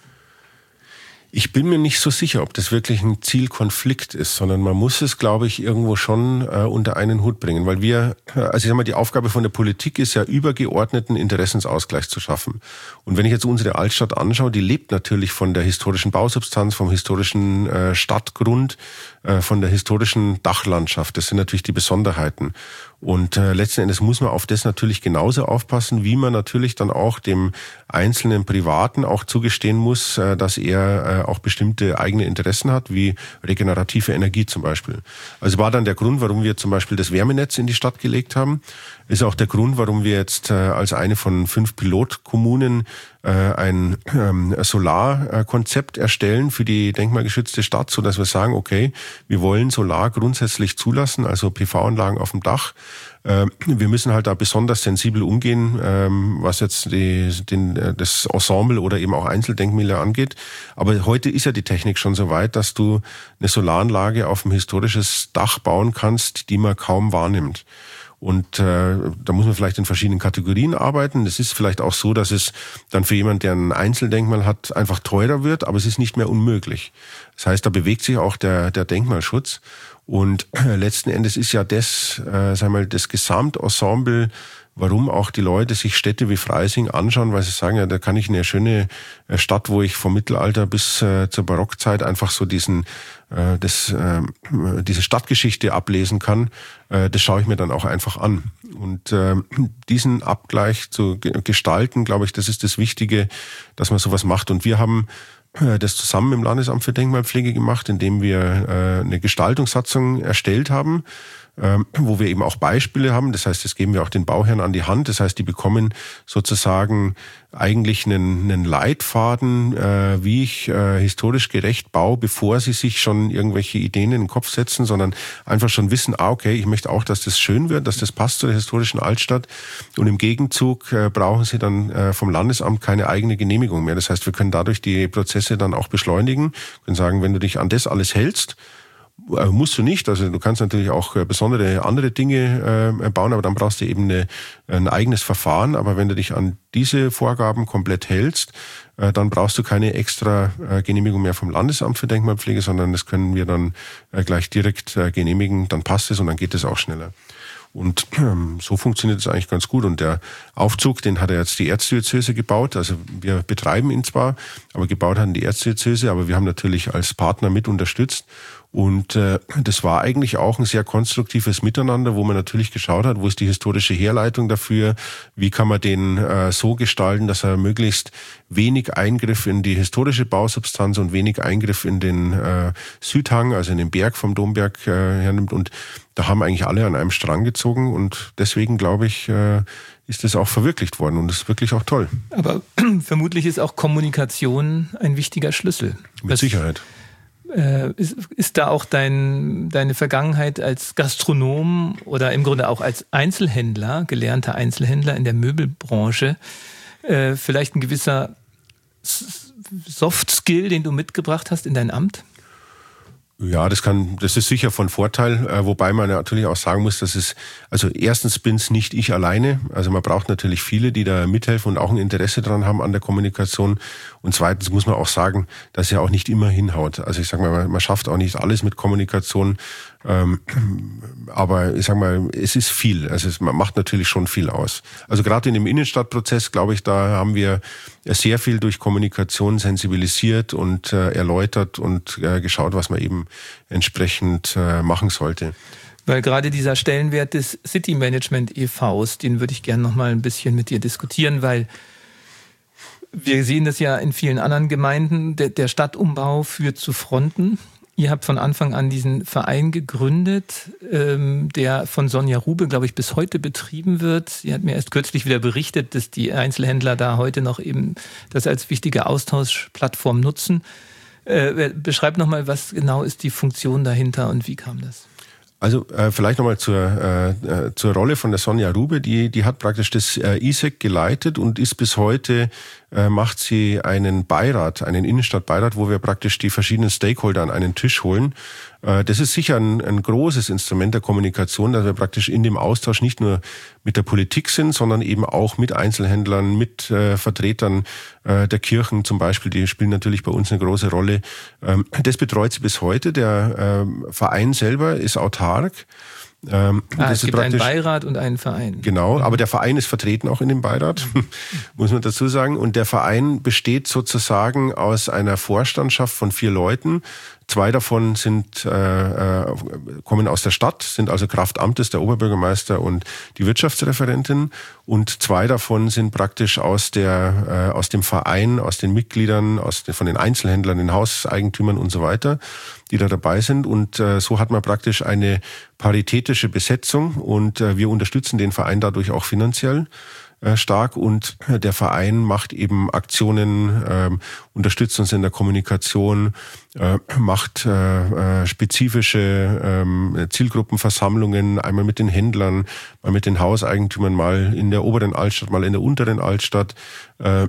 Ich bin mir nicht so sicher, ob das wirklich ein Zielkonflikt ist, sondern man muss es, glaube ich, irgendwo schon äh, unter einen Hut bringen, weil wir, also ich sag mal, die Aufgabe von der Politik ist ja, übergeordneten Interessensausgleich zu schaffen. Und wenn ich jetzt unsere Altstadt anschaue, die lebt natürlich von der historischen Bausubstanz, vom historischen äh, Stadtgrund, äh, von der historischen Dachlandschaft. Das sind natürlich die Besonderheiten. Und äh, letzten Endes muss man auf das natürlich genauso aufpassen, wie man natürlich dann auch dem einzelnen Privaten auch zugestehen muss, äh, dass er äh, auch bestimmte eigene Interessen hat, wie regenerative Energie zum Beispiel. Also war dann der Grund, warum wir zum Beispiel das Wärmenetz in die Stadt gelegt haben, ist auch der Grund, warum wir jetzt äh, als eine von fünf Pilotkommunen äh, ein ähm, Solarkonzept erstellen für die denkmalgeschützte Stadt, so dass wir sagen, okay, wir wollen Solar grundsätzlich zulassen, also P V-Anlagen auf dem Dach. Äh, wir müssen halt da besonders sensibel umgehen, ähm, was jetzt die, den, das Ensemble oder eben auch Einzeldenkmäler angeht. Aber heute ist ja die Technik schon so weit, dass du eine Solaranlage auf ein historisches Dach bauen kannst, die man kaum wahrnimmt. Und äh, da muss man vielleicht in verschiedenen Kategorien arbeiten. Es ist vielleicht auch so, dass es dann für jemanden, der ein Einzeldenkmal hat, einfach teurer wird, aber es ist nicht mehr unmöglich. Das heißt, da bewegt sich auch der, der Denkmalschutz. Und äh, letzten Endes ist ja das, äh, sagen wir mal, das Gesamtensemble, warum auch die Leute sich Städte wie Freising anschauen, weil sie sagen, ja, da kann ich eine schöne Stadt, wo ich vom Mittelalter bis äh, zur Barockzeit einfach so diesen, äh, das, äh, diese Stadtgeschichte ablesen kann. Äh, das schaue ich mir dann auch einfach an. Und äh, diesen Abgleich zu ge- gestalten, glaube ich, das ist das Wichtige, dass man sowas macht. Und wir haben das zusammen im Landesamt für Denkmalpflege gemacht, indem wir äh, eine Gestaltungssatzung erstellt haben, ähm, wo wir eben auch Beispiele haben. Das heißt, das geben wir auch den Bauherren an die Hand. Das heißt, die bekommen sozusagen eigentlich einen, einen Leitfaden, äh, wie ich äh, historisch gerecht baue, bevor sie sich schon irgendwelche Ideen in den Kopf setzen, sondern einfach schon wissen, ah, okay, ich möchte auch, dass das schön wird, dass das passt zu der historischen Altstadt. Und im Gegenzug äh, brauchen sie dann äh, vom Landesamt keine eigene Genehmigung mehr. Das heißt, wir können dadurch die Prozesse dann auch beschleunigen, können sagen, wenn du dich an das alles hältst, musst du nicht, also du kannst natürlich auch besondere andere Dinge äh, bauen, aber dann brauchst du eben eine, ein eigenes Verfahren. Aber wenn du dich an diese Vorgaben komplett hältst, äh, dann brauchst du keine extra äh, Genehmigung mehr vom Landesamt für Denkmalpflege, sondern das können wir dann äh, gleich direkt äh, genehmigen, dann passt es und dann geht es auch schneller. Und ähm, so funktioniert es eigentlich ganz gut. Und der Aufzug, den hat ja jetzt die Erzdiözese gebaut. Also wir betreiben ihn zwar, aber gebaut hat die Erzdiözese, aber wir haben natürlich als Partner mit unterstützt. Und äh, das war eigentlich auch ein sehr konstruktives Miteinander, wo man natürlich geschaut hat, wo ist die historische Herleitung dafür, wie kann man den äh, so gestalten, dass er möglichst wenig Eingriff in die historische Bausubstanz und wenig Eingriff in den äh, Südhang, also in den Berg vom Domberg äh, hernimmt. Und da haben eigentlich alle an einem Strang gezogen und deswegen, glaube ich, äh, ist das auch verwirklicht worden und das ist wirklich auch toll. Aber vermutlich ist auch Kommunikation ein wichtiger Schlüssel. Mit das Sicherheit. Äh, ist, ist da auch dein, deine Vergangenheit als Gastronom oder im Grunde auch als Einzelhändler, gelernter Einzelhändler in der Möbelbranche, äh, vielleicht ein gewisser Soft-Skill, den du mitgebracht hast in dein Amt? Ja, das kann, das ist sicher von Vorteil, äh, wobei man natürlich auch sagen muss, dass es, also erstens bin's nicht ich alleine, also man braucht natürlich viele, die da mithelfen und auch ein Interesse dran haben an der Kommunikation und zweitens muss man auch sagen, dass ja auch nicht immer hinhaut. Also ich sage mal, man schafft auch nicht alles mit Kommunikation. Ähm, aber ich sag mal, es ist viel. Also es macht natürlich schon viel aus. Also gerade in dem Innenstadtprozess, glaube ich, da haben wir sehr viel durch Kommunikation sensibilisiert und äh, erläutert und äh, geschaut, was man eben entsprechend äh, machen sollte. Weil gerade dieser Stellenwert des City Management e Vs, den würde ich gerne noch mal ein bisschen mit dir diskutieren, weil wir sehen das ja in vielen anderen Gemeinden. Der, der Stadtumbau führt zu Fronten. Ihr habt von Anfang an diesen Verein gegründet, ähm, der von Sonja Rube, glaube ich, bis heute betrieben wird. Sie hat mir erst kürzlich wieder berichtet, dass die Einzelhändler da heute noch eben das als wichtige Austauschplattform nutzen. Äh, beschreib nochmal, was genau ist die Funktion dahinter und wie kam das? Also äh, vielleicht nochmal zur, äh, zur Rolle von der Sonja Rube. Die, die hat praktisch das äh, I S E C geleitet und ist bis heute, äh, macht sie einen Beirat, einen Innenstadtbeirat, wo wir praktisch die verschiedenen Stakeholder an einen Tisch holen. Äh, das ist sicher ein, ein großes Instrument der Kommunikation, dass wir praktisch in dem Austausch nicht nur mit der Politik sind, sondern eben auch mit Einzelhändlern, mit äh, Vertretern äh, der Kirchen zum Beispiel. Die spielen natürlich bei uns eine große Rolle. Ähm, das betreut sie bis heute. Der äh, Verein selber ist autark. Ähm, ah, das es gibt einen Beirat und einen Verein. Genau, aber der Verein ist vertreten auch in dem Beirat, muss man dazu sagen. Und der Verein besteht sozusagen aus einer Vorstandschaft von vier Leuten. Zwei davon sind äh, kommen aus der Stadt, sind also Kraft Amtes, der Oberbürgermeister und die Wirtschaftsreferentin. Und zwei davon sind praktisch aus der äh, aus dem Verein, aus den Mitgliedern, aus den, von den Einzelhändlern, den Hauseigentümern und so weiter, die da dabei sind. Und äh, so hat man praktisch eine paritätische Besetzung und äh, wir unterstützen den Verein dadurch auch finanziell stark und der Verein macht eben Aktionen, äh, unterstützt uns in der Kommunikation, äh, macht äh, spezifische äh, Zielgruppenversammlungen, einmal mit den Händlern, mal mit den Hauseigentümern, mal in der oberen Altstadt, mal in der unteren Altstadt, äh,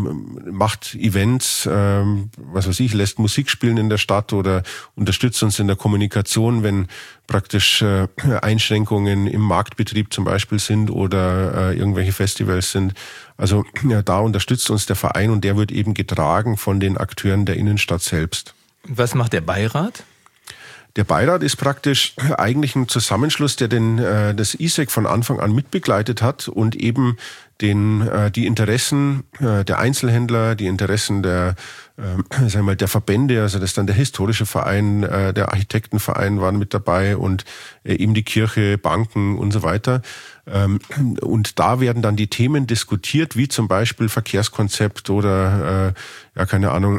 macht Events, äh, was weiß ich, lässt Musik spielen in der Stadt oder unterstützt uns in der Kommunikation, wenn praktisch äh, Einschränkungen im Marktbetrieb zum Beispiel sind oder äh, irgendwelche Festivals sind. Also ja, da unterstützt uns der Verein und der wird eben getragen von den Akteuren der Innenstadt selbst. Was macht der Beirat? Der Beirat ist praktisch eigentlich ein Zusammenschluss, der den, äh, das I S E C von Anfang an mitbegleitet hat und eben den, äh, die Interessen äh, der Einzelhändler, die Interessen der, äh, sagen wir mal, der Verbände, also das ist dann der historische Verein, äh, der Architektenverein waren mit dabei und äh, eben die Kirche, Banken und so weiter. Ähm, und da werden dann die Themen diskutiert, wie zum Beispiel Verkehrskonzept oder, äh, ja, keine Ahnung,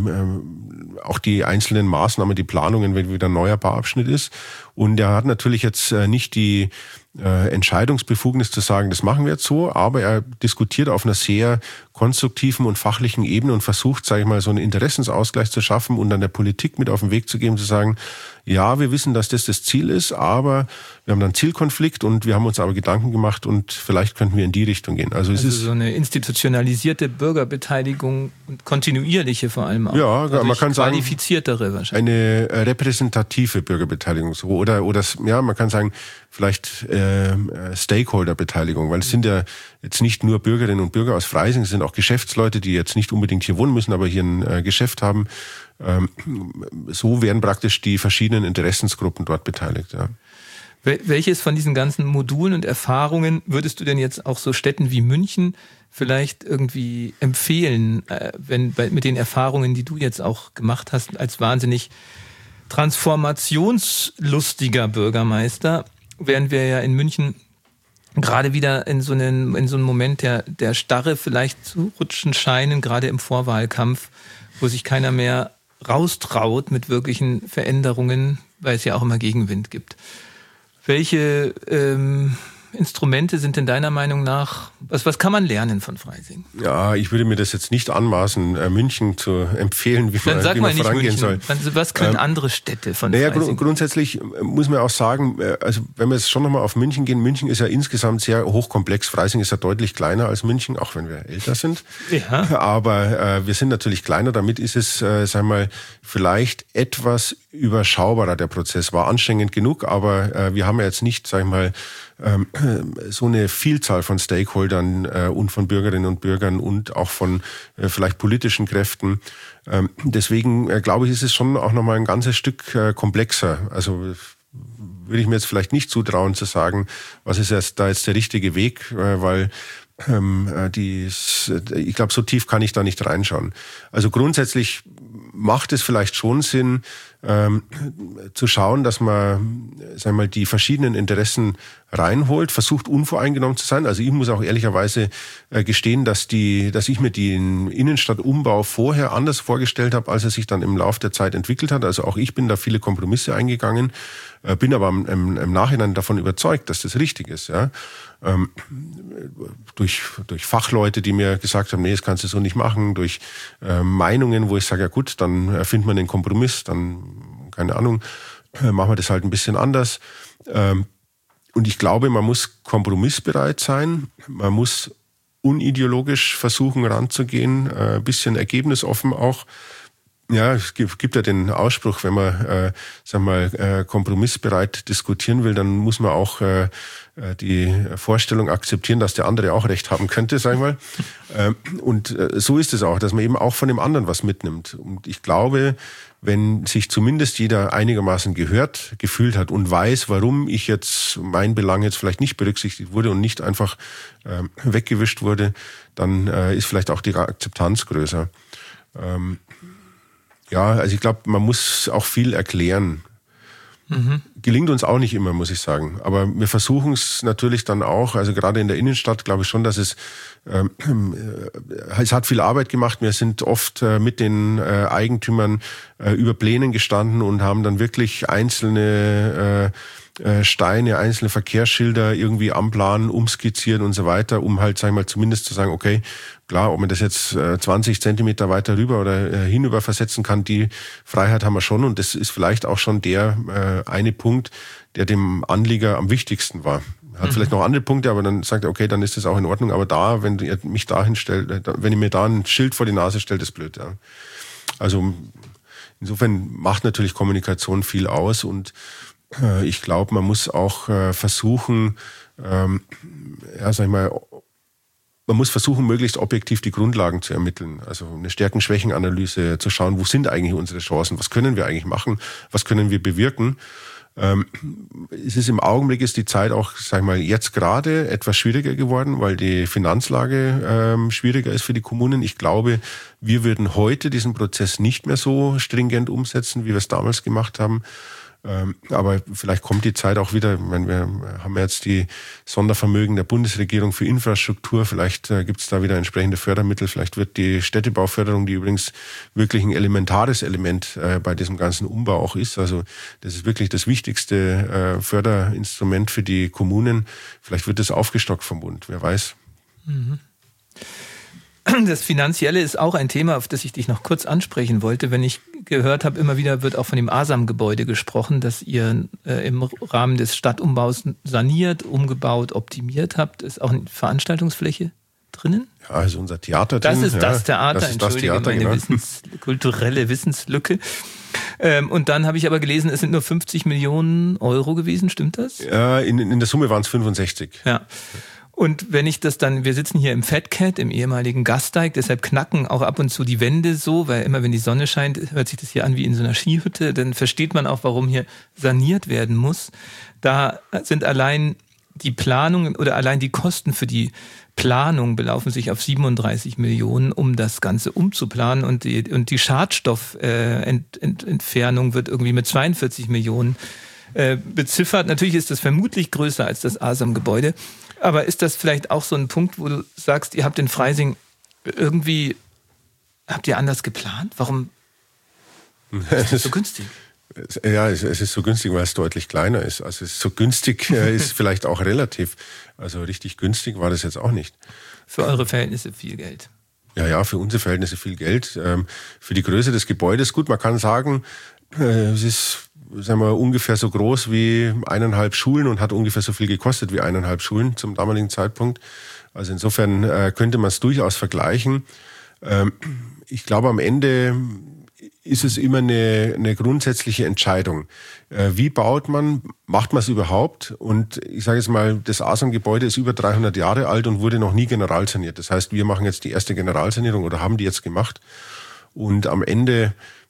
ähm, auch die einzelnen Maßnahmen, die Planungen, wenn wieder ein neuer Bauabschnitt ist. Und er hat natürlich jetzt äh, nicht die äh, Entscheidungsbefugnis zu sagen, das machen wir jetzt so, aber er diskutiert auf einer sehr konstruktiven und fachlichen Ebene und versucht, sage ich mal, so einen Interessensausgleich zu schaffen und dann der Politik mit auf den Weg zu geben, zu sagen, ja, wir wissen, dass das das Ziel ist, aber wir haben dann einen Zielkonflikt und wir haben uns aber Gedanken gemacht und vielleicht könnten wir in die Richtung gehen. Also, es also ist so eine institutionalisierte Bürgerbeteiligung und kontinuierliche vor allem auch. Ja, also man kann sagen, qualifiziertere wahrscheinlich. Eine repräsentative Bürgerbeteiligung so oder oder ja, man kann sagen vielleicht äh, Stakeholder-Beteiligung, weil es sind ja jetzt nicht nur Bürgerinnen und Bürger aus Freising, es sind auch Geschäftsleute, die jetzt nicht unbedingt hier wohnen müssen, aber hier ein äh, Geschäft haben. Ähm, so werden praktisch die verschiedenen Interessensgruppen dort beteiligt. Ja. Welches von diesen ganzen Modulen und Erfahrungen würdest du denn jetzt auch so Städten wie München vielleicht irgendwie empfehlen, wenn mit den Erfahrungen, die du jetzt auch gemacht hast, als wahnsinnig transformationslustiger Bürgermeister, während wir ja in München gerade wieder in so einen, in so einen Moment der, der Starre vielleicht zu rutschen scheinen, gerade im Vorwahlkampf, wo sich keiner mehr raustraut mit wirklichen Veränderungen, weil es ja auch immer Gegenwind gibt. Welche ähm, Instrumente sind denn deiner Meinung nach, was, was kann man lernen von Freising? Ja, ich würde mir das jetzt nicht anmaßen, äh, München zu empfehlen, wie man, wie man vorangehen soll. Was können ähm, andere Städte von naja, Freising? Gru- grundsätzlich muss man auch sagen, also wenn wir jetzt schon nochmal auf München gehen, München ist ja insgesamt sehr hochkomplex. Freising ist ja deutlich kleiner als München, auch wenn wir älter sind. Ja. Aber äh, wir sind natürlich kleiner, damit ist es, äh, sagen wir mal, vielleicht etwas überschaubarer, der Prozess. War anstrengend genug, aber äh, wir haben ja jetzt nicht, sag ich mal, ähm, so eine Vielzahl von Stakeholdern äh, und von Bürgerinnen und Bürgern und auch von äh, vielleicht politischen Kräften. Ähm, deswegen äh, glaube ich, ist es schon auch nochmal ein ganzes Stück äh, komplexer. Also würde ich mir jetzt vielleicht nicht zutrauen zu sagen, was ist jetzt da jetzt der richtige Weg, weil ähm, die, ich glaube, so tief kann ich da nicht reinschauen. Also grundsätzlich macht es vielleicht schon Sinn, ähm, zu schauen, dass man, sagen wir mal, die verschiedenen Interessen reinholt, versucht unvoreingenommen zu sein. Also ich muss auch ehrlicherweise äh, gestehen, dass die, dass ich mir den Innenstadtumbau vorher anders vorgestellt habe, als er sich dann im Laufe der Zeit entwickelt hat. Also auch ich bin da viele Kompromisse eingegangen, äh, bin aber im, im, im Nachhinein davon überzeugt, dass das richtig ist. Ja. Ähm, durch, durch Fachleute, die mir gesagt haben, nee, das kannst du so nicht machen, durch äh, Meinungen, wo ich sage, ja gut, dann äh, findet man den Kompromiss, dann, keine Ahnung, äh, machen wir das halt ein bisschen anders. Ähm, und ich glaube, man muss kompromissbereit sein, man muss unideologisch versuchen ranzugehen, äh, ein bisschen ergebnisoffen auch. Ja, es gibt ja den Ausspruch, wenn man, äh, sag mal, äh, kompromissbereit diskutieren will, dann muss man auch äh, die Vorstellung akzeptieren, dass der andere auch recht haben könnte, sag ich mal. äh, und äh, so ist es auch, dass man eben auch von dem anderen was mitnimmt. Und ich glaube, wenn sich zumindest jeder einigermaßen gehört, gefühlt hat und weiß, warum ich jetzt, mein Belang jetzt vielleicht nicht berücksichtigt wurde und nicht einfach äh, weggewischt wurde, dann äh, ist vielleicht auch die Akzeptanz größer. Ähm, Ja, also ich glaube, man muss auch viel erklären. Mhm. Gelingt uns auch nicht immer, muss ich sagen. Aber wir versuchen es natürlich dann auch, also gerade in der Innenstadt glaube ich schon, dass es, ähm, äh, es hat viel Arbeit gemacht. Wir sind oft äh, mit den äh, Eigentümern äh, über Plänen gestanden und haben dann wirklich einzelne äh, Steine, einzelne Verkehrsschilder irgendwie am Plan umskizziert und so weiter, um halt, sagen wir mal, zumindest zu sagen, okay, klar, ob man das jetzt äh, zwanzig Zentimeter weiter rüber oder äh, hinüber versetzen kann, die Freiheit haben wir schon. Und das ist vielleicht auch schon der äh, eine Punkt, der dem Anlieger am wichtigsten war. Hat mhm. vielleicht noch andere Punkte, aber dann sagt er, okay, dann ist das auch in Ordnung. Aber da, wenn ihr mich dahin stellt, wenn ihr mir da ein Schild vor die Nase stellt, ist blöd. Ja. Also insofern macht natürlich Kommunikation viel aus und äh, ich glaube, man muss auch äh, versuchen, ähm, ja, sag ich mal, man muss versuchen, möglichst objektiv die Grundlagen zu ermitteln. Also eine Stärken-Schwächen-Analyse, zu schauen, wo sind eigentlich unsere Chancen, was können wir eigentlich machen, was können wir bewirken. Ähm, es ist im Augenblick ist die Zeit auch, sag ich mal, jetzt gerade etwas schwieriger geworden, weil die Finanzlage ähm, schwieriger ist für die Kommunen. Ich glaube, wir würden heute diesen Prozess nicht mehr so stringent umsetzen, wie wir es damals gemacht haben. Aber vielleicht kommt die Zeit auch wieder. Ich meine, wir haben jetzt die Sondervermögen der Bundesregierung für Infrastruktur. Vielleicht gibt es da wieder entsprechende Fördermittel. Vielleicht wird die Städtebauförderung, die übrigens wirklich ein elementares Element bei diesem ganzen Umbau auch ist. Also das ist wirklich das wichtigste Förderinstrument für die Kommunen. Vielleicht wird das aufgestockt vom Bund. Wer weiß. Mhm. Das Finanzielle ist auch ein Thema, auf das ich dich noch kurz ansprechen wollte. Wenn ich gehört habe, immer wieder wird auch von dem Asam-Gebäude gesprochen, das ihr äh, im Rahmen des Stadtumbaus saniert, umgebaut, optimiert habt. Ist auch eine Veranstaltungsfläche drinnen? Ja, also unser Theater das drin. Ist das Theater, das ist entschuldige das Theater, meine genau. Wissens, kulturelle Wissenslücke. Ähm, und dann habe ich aber gelesen, es sind nur fünfzig Millionen Euro gewesen, stimmt das? Ja, in, in der Summe waren es fünfundsechzig. Ja. Und wenn ich das dann, wir sitzen hier im Fat Cat, im ehemaligen Gasteig, deshalb knacken auch ab und zu die Wände so, weil immer wenn die Sonne scheint, hört sich das hier an wie in so einer Skihütte, dann versteht man auch, warum hier saniert werden muss. Da sind allein die Planungen oder allein die Kosten für die Planung belaufen sich auf siebenunddreißig Millionen, um das Ganze umzuplanen und die, und die Schadstoffentfernung wird irgendwie mit zweiundvierzig Millionen äh, beziffert. Natürlich ist das vermutlich größer als das Asam-Gebäude. Aber ist das vielleicht auch so ein Punkt, wo du sagst, ihr habt in Freising irgendwie, habt ihr anders geplant? Warum ist das so günstig? Ja, es ist so günstig, weil es deutlich kleiner ist. Also es ist so günstig ist vielleicht auch relativ. Also richtig günstig war das jetzt auch nicht. Für eure Verhältnisse viel Geld. Ja, ja, für unsere Verhältnisse viel Geld. Für die Größe des Gebäudes, gut, man kann sagen, es ist, sagen wir, ungefähr so groß wie eineinhalb Schulen und hat ungefähr so viel gekostet wie eineinhalb Schulen zum damaligen Zeitpunkt. Also insofern äh, könnte man es durchaus vergleichen. Ähm, ich glaube, am Ende ist es immer eine, eine grundsätzliche Entscheidung. Äh, wie baut man? Macht man es überhaupt? Und ich sage jetzt mal, das Asam-Gebäude ist über dreihundert Jahre alt und wurde noch nie generalsaniert. Das heißt, wir machen jetzt die erste Generalsanierung oder haben die jetzt gemacht. Und am Ende,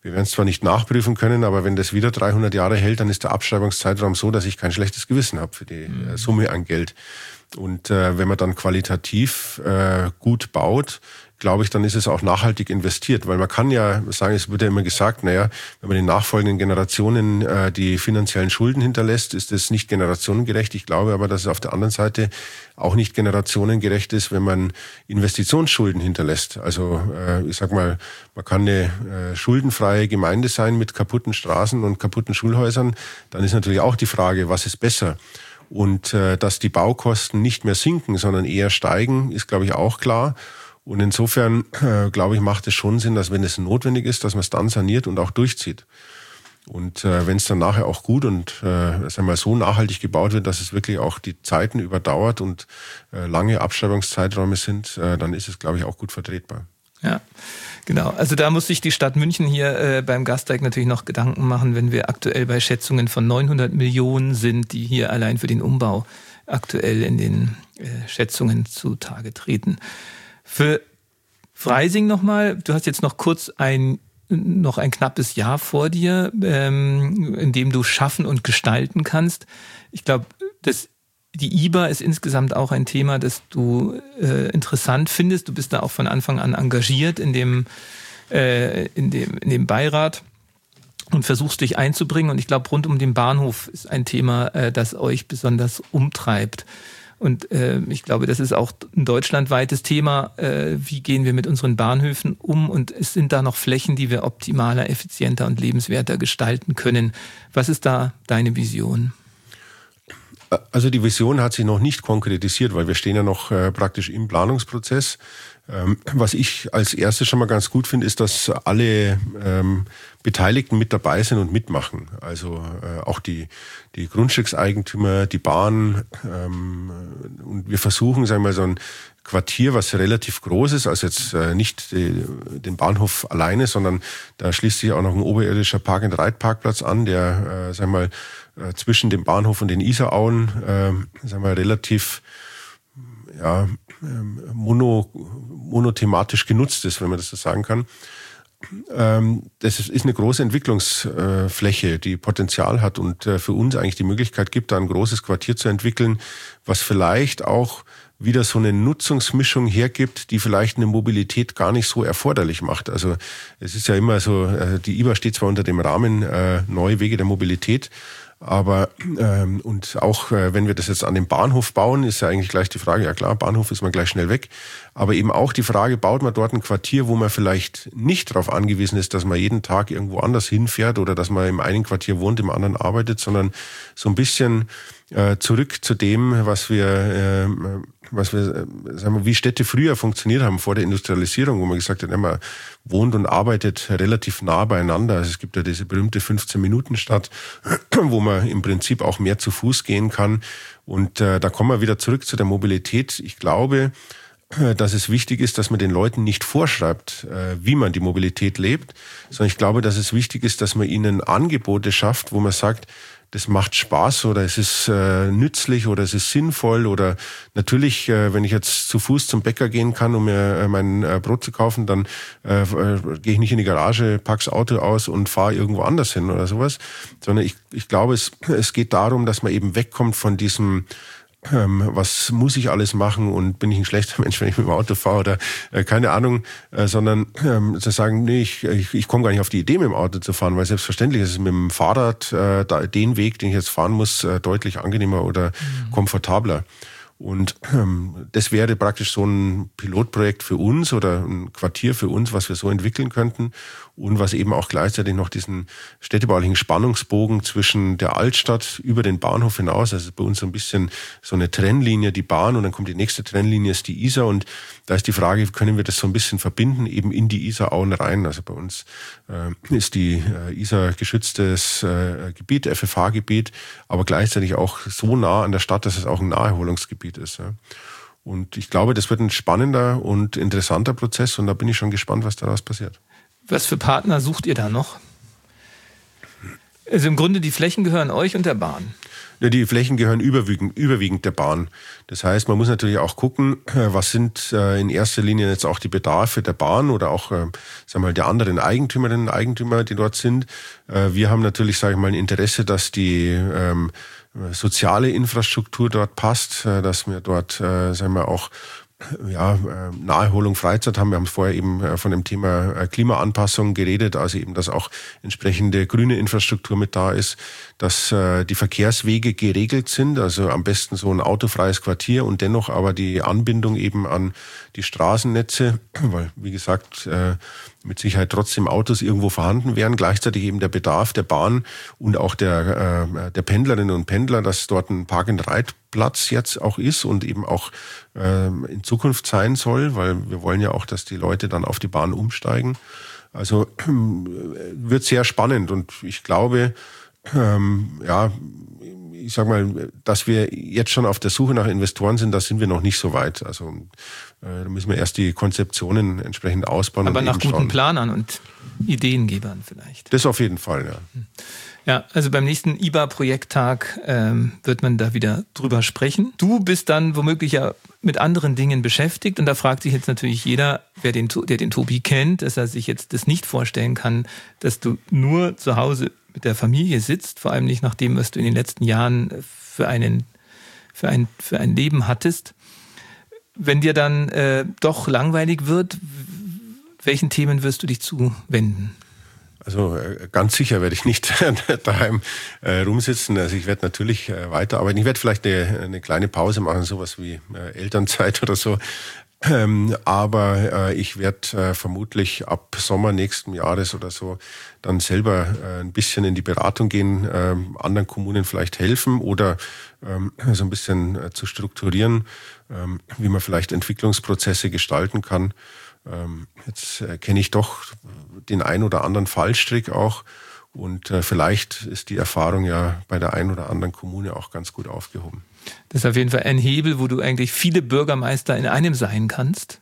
Wir werden es zwar nicht nachprüfen können, aber wenn das wieder dreihundert Jahre hält, dann ist der Abschreibungszeitraum so, dass ich kein schlechtes Gewissen habe für die mhm. äh, Summe an Geld. Und äh, wenn man dann qualitativ äh, gut baut, glaube ich, dann ist es auch nachhaltig investiert. Weil man kann ja sagen, es wird ja immer gesagt, naja, wenn man den nachfolgenden Generationen äh, die finanziellen Schulden hinterlässt, ist das nicht generationengerecht. Ich glaube aber, dass es auf der anderen Seite auch nicht generationengerecht ist, wenn man Investitionsschulden hinterlässt. Also äh, ich sag mal, man kann eine äh, schuldenfreie Gemeinde sein mit kaputten Straßen und kaputten Schulhäusern. Dann ist natürlich auch die Frage, was ist besser? Und äh, dass die Baukosten nicht mehr sinken, sondern eher steigen, ist, glaube ich, auch klar. Und insofern, äh, glaube ich, macht es schon Sinn, dass wenn es notwendig ist, dass man es dann saniert und auch durchzieht. Und äh, wenn es dann nachher auch gut und äh, sagen wir so nachhaltig gebaut wird, dass es wirklich auch die Zeiten überdauert und äh, lange Abschreibungszeiträume sind, äh, dann ist es, glaube ich, auch gut vertretbar. Ja, genau. Also da muss sich die Stadt München hier äh, beim Gasteig natürlich noch Gedanken machen, wenn wir aktuell bei Schätzungen von neunhundert Millionen sind, die hier allein für den Umbau aktuell in den äh, Schätzungen zutage treten. Für Freising nochmal, du hast jetzt noch kurz ein, noch ein knappes Jahr vor dir, ähm, in dem du schaffen und gestalten kannst. Ich glaube, das die I B A ist insgesamt auch ein Thema, das du äh, interessant findest. Du bist da auch von Anfang an engagiert in dem, äh, in dem, in dem Beirat und versuchst dich einzubringen. Und ich glaube, rund um den Bahnhof ist ein Thema, äh, das euch besonders umtreibt. Und äh, ich glaube, das ist auch ein deutschlandweites Thema. Äh, wie gehen wir mit unseren Bahnhöfen um? Und es sind da noch Flächen, die wir optimaler, effizienter und lebenswerter gestalten können. Was ist da deine Vision? Also die Vision hat sich noch nicht konkretisiert, weil wir stehen ja noch äh, praktisch im Planungsprozess. Ähm, was ich als erstes schon mal ganz gut finde, ist, dass alle ähm, Beteiligten mit dabei sind und mitmachen. Also äh, auch die, die Grundstückseigentümer, die Bahn. Ähm, und wir versuchen, sagen wir mal, so ein Quartier, was relativ groß ist, also jetzt äh, nicht die, den Bahnhof alleine, sondern da schließt sich auch noch ein oberirdischer Park-and-Ride-Parkplatz an, der, äh, sagen wir mal, äh, zwischen dem Bahnhof und den Isarauen, äh, sagen wir, relativ ja, mono, monothematisch genutzt ist, wenn man das so sagen kann. Ähm, das ist eine große Entwicklungsfläche, die Potenzial hat und äh, für uns eigentlich die Möglichkeit gibt, da ein großes Quartier zu entwickeln, was vielleicht auch wieder so eine Nutzungsmischung hergibt, die vielleicht eine Mobilität gar nicht so erforderlich macht. Also es ist ja immer so, die I B A steht zwar unter dem Rahmen äh, neue Wege der Mobilität, aber ähm, und auch äh, wenn wir das jetzt an dem Bahnhof bauen, ist ja eigentlich gleich die Frage, ja klar, Bahnhof ist man gleich schnell weg, aber eben auch die Frage, baut man dort ein Quartier, wo man vielleicht nicht darauf angewiesen ist, dass man jeden Tag irgendwo anders hinfährt oder dass man im einen Quartier wohnt, im anderen arbeitet, sondern so ein bisschen äh, zurück zu dem, was wir, äh, was wir, äh, sagen wir, wie Städte früher funktioniert haben vor der Industrialisierung, wo man gesagt hat, ja, man wohnt und arbeitet relativ nah beieinander. Also es gibt ja diese berühmte fünfzehn-Minuten-Stadt, wo man im Prinzip auch mehr zu Fuß gehen kann. Und äh, da kommen wir wieder zurück zu der Mobilität. Ich glaube, dass es wichtig ist, dass man den Leuten nicht vorschreibt, wie man die Mobilität lebt, sondern ich glaube, dass es wichtig ist, dass man ihnen Angebote schafft, wo man sagt, das macht Spaß oder es ist äh, nützlich oder es ist sinnvoll oder natürlich, äh, wenn ich jetzt zu Fuß zum Bäcker gehen kann, um mir äh, mein äh, Brot zu kaufen, dann äh, äh, gehe ich nicht in die Garage, pack's das Auto aus und fahre irgendwo anders hin oder sowas, sondern ich, ich glaube, es, es geht darum, dass man eben wegkommt von diesem Ähm, was muss ich alles machen und bin ich ein schlechter Mensch, wenn ich mit dem Auto fahre oder äh, keine Ahnung, äh, sondern ähm, zu sagen, nee, ich, ich, ich komme gar nicht auf die Idee, mit dem Auto zu fahren, weil selbstverständlich ist es mit dem Fahrrad äh, da, den Weg, den ich jetzt fahren muss, äh, deutlich angenehmer oder mhm. komfortabler. Und ähm, das wäre praktisch so ein Pilotprojekt für uns oder ein Quartier für uns, was wir so entwickeln könnten und was eben auch gleichzeitig noch diesen städtebaulichen Spannungsbogen zwischen der Altstadt über den Bahnhof hinaus, also bei uns so ein bisschen so eine Trennlinie, die Bahn und dann kommt die nächste Trennlinie, ist die Isar und da ist die Frage, können wir das so ein bisschen verbinden, eben in die Isarauen rein. Also bei uns äh, ist die äh, Isar geschütztes äh, Gebiet, F F H-Gebiet, aber gleichzeitig auch so nah an der Stadt, dass es auch ein Naherholungsgebiet ist. Ja. Und ich glaube, das wird ein spannender und interessanter Prozess und da bin ich schon gespannt, was daraus passiert. Was für Partner sucht ihr da noch? Also im Grunde die Flächen gehören euch und der Bahn? Ja, die Flächen gehören überwiegend, überwiegend der Bahn. Das heißt, man muss natürlich auch gucken, was sind in erster Linie jetzt auch die Bedarfe der Bahn oder auch, sagen wir mal, der anderen Eigentümerinnen und Eigentümer, die dort sind. Wir haben natürlich, sage ich mal, ein Interesse, dass die ähm, soziale Infrastruktur dort passt, dass wir dort, sagen wir auch, ja, Naherholung, Freizeit haben. Wir haben vorher eben von dem Thema Klimaanpassung geredet, also eben, dass auch entsprechende grüne Infrastruktur mit da ist, dass die Verkehrswege geregelt sind, also am besten so ein autofreies Quartier und dennoch aber die Anbindung eben an die Straßennetze, weil, wie gesagt, mit Sicherheit trotzdem Autos irgendwo vorhanden wären, gleichzeitig eben der Bedarf der Bahn und auch der, äh, der Pendlerinnen und Pendler, dass dort ein Park-and-Ride-Platz jetzt auch ist und eben auch äh, in Zukunft sein soll, weil wir wollen ja auch, dass die Leute dann auf die Bahn umsteigen. Also äh, wird sehr spannend und ich glaube, ähm, ja, ich sag mal, dass wir jetzt schon auf der Suche nach Investoren sind, da sind wir noch nicht so weit. Also äh, da müssen wir erst die Konzeptionen entsprechend ausbauen. Aber und nach eben guten schauen. Planern und Ideengebern vielleicht. Das auf jeden Fall, ja. Ja, also beim nächsten I B A-Projekttag ähm, wird man da wieder drüber sprechen. Du bist dann womöglich ja mit anderen Dingen beschäftigt und da fragt sich jetzt natürlich jeder, wer den, der den Tobi kennt, dass er sich jetzt das nicht vorstellen kann, dass du nur zu Hause mit der Familie sitzt, vor allem nicht nach dem, was du in den letzten Jahren für, einen, für, ein, für ein Leben hattest. Wenn dir dann äh, doch langweilig wird, welchen Themen wirst du dich zuwenden? Also ganz sicher werde ich nicht daheim äh, rumsitzen. Also ich werde natürlich äh, weiterarbeiten. Ich werde vielleicht eine, eine kleine Pause machen, sowas wie äh, Elternzeit oder so. Ähm, aber äh, ich werde äh, vermutlich ab Sommer nächsten Jahres oder so dann selber äh, ein bisschen in die Beratung gehen, äh, anderen Kommunen vielleicht helfen oder ähm, so ein bisschen äh, zu strukturieren, ähm, wie man vielleicht Entwicklungsprozesse gestalten kann. Ähm, jetzt äh, kenne ich doch den ein oder anderen Fallstrick auch und äh, vielleicht ist die Erfahrung ja bei der ein oder anderen Kommune auch ganz gut aufgehoben. Das ist auf jeden Fall ein Hebel, wo du eigentlich viele Bürgermeister in einem sein kannst.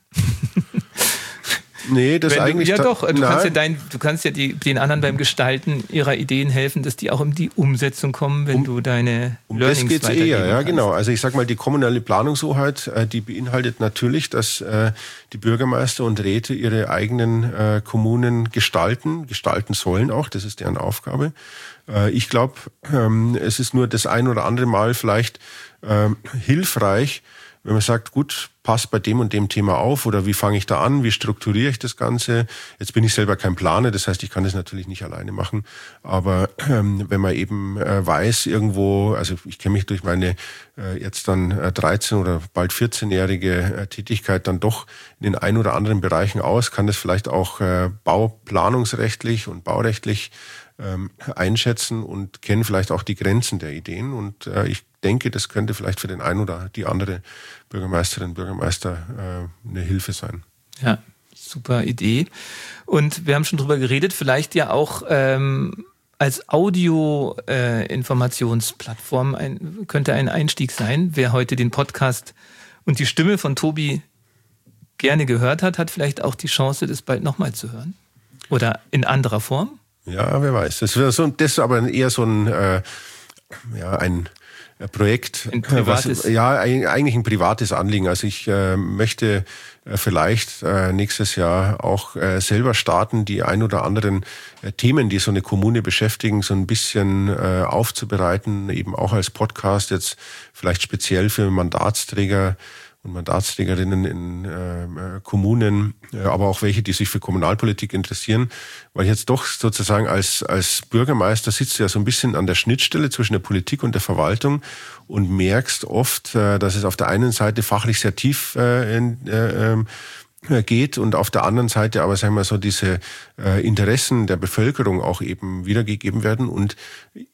Nee, das Wenn eigentlich... Du, ja doch, du nein. kannst ja, dein, du kannst ja die, den anderen beim Gestalten ihrer Ideen helfen, dass die auch in die Umsetzung kommen, wenn um, du deine um Learnings das geht's weitergeben eher, ja kannst. genau. Also ich sag mal, die kommunale Planungshoheit, äh, die beinhaltet natürlich, dass äh, die Bürgermeister und Räte ihre eigenen äh, Kommunen gestalten, gestalten sollen auch, das ist deren Aufgabe. Äh, ich glaube, ähm, es ist nur das ein oder andere Mal vielleicht ähm, hilfreich, wenn man sagt, gut, passt bei dem und dem Thema auf oder wie fange ich da an, wie strukturiere ich das Ganze. Jetzt bin ich selber kein Planer, das heißt, ich kann das natürlich nicht alleine machen. Aber ähm, wenn man eben äh, weiß irgendwo, also ich kenne mich durch meine äh, jetzt dann äh, dreizehn- oder bald vierzehnjährige äh, Tätigkeit dann doch in den ein oder anderen Bereichen aus, kann das vielleicht auch äh, bauplanungsrechtlich und baurechtlich ähm, einschätzen und kennen vielleicht auch die Grenzen der Ideen. Und äh, ich denke, das könnte vielleicht für den einen oder die andere Bürgermeisterin, Bürgermeister äh, eine Hilfe sein. Ja, super Idee. Und wir haben schon drüber geredet, vielleicht ja auch ähm, als Audio-Informationsplattform äh, ein, könnte ein Einstieg sein. Wer heute den Podcast und die Stimme von Tobi gerne gehört hat, hat vielleicht auch die Chance, das bald nochmal zu hören. Oder in anderer Form. Ja, wer weiß. Das wäre so, das ist aber eher so ein, äh, ja, ein Projekt, ein privates. was, ja, eigentlich ein privates Anliegen. Also ich äh, möchte äh, vielleicht äh, nächstes Jahr auch äh, selber starten, die ein oder anderen äh, Themen, die so eine Kommune beschäftigen, so ein bisschen äh, aufzubereiten, eben auch als Podcast, jetzt vielleicht speziell für Mandatsträger und Mandatsträgerinnen in äh, Kommunen, äh, aber auch welche, die sich für Kommunalpolitik interessieren, weil ich jetzt doch sozusagen als als Bürgermeister sitzt du ja so ein bisschen an der Schnittstelle zwischen der Politik und der Verwaltung und merkst oft, äh, dass es auf der einen Seite fachlich sehr tief äh, in, äh, äh, geht und auf der anderen Seite aber, sagen wir so, diese äh, Interessen der Bevölkerung auch eben wiedergegeben werden und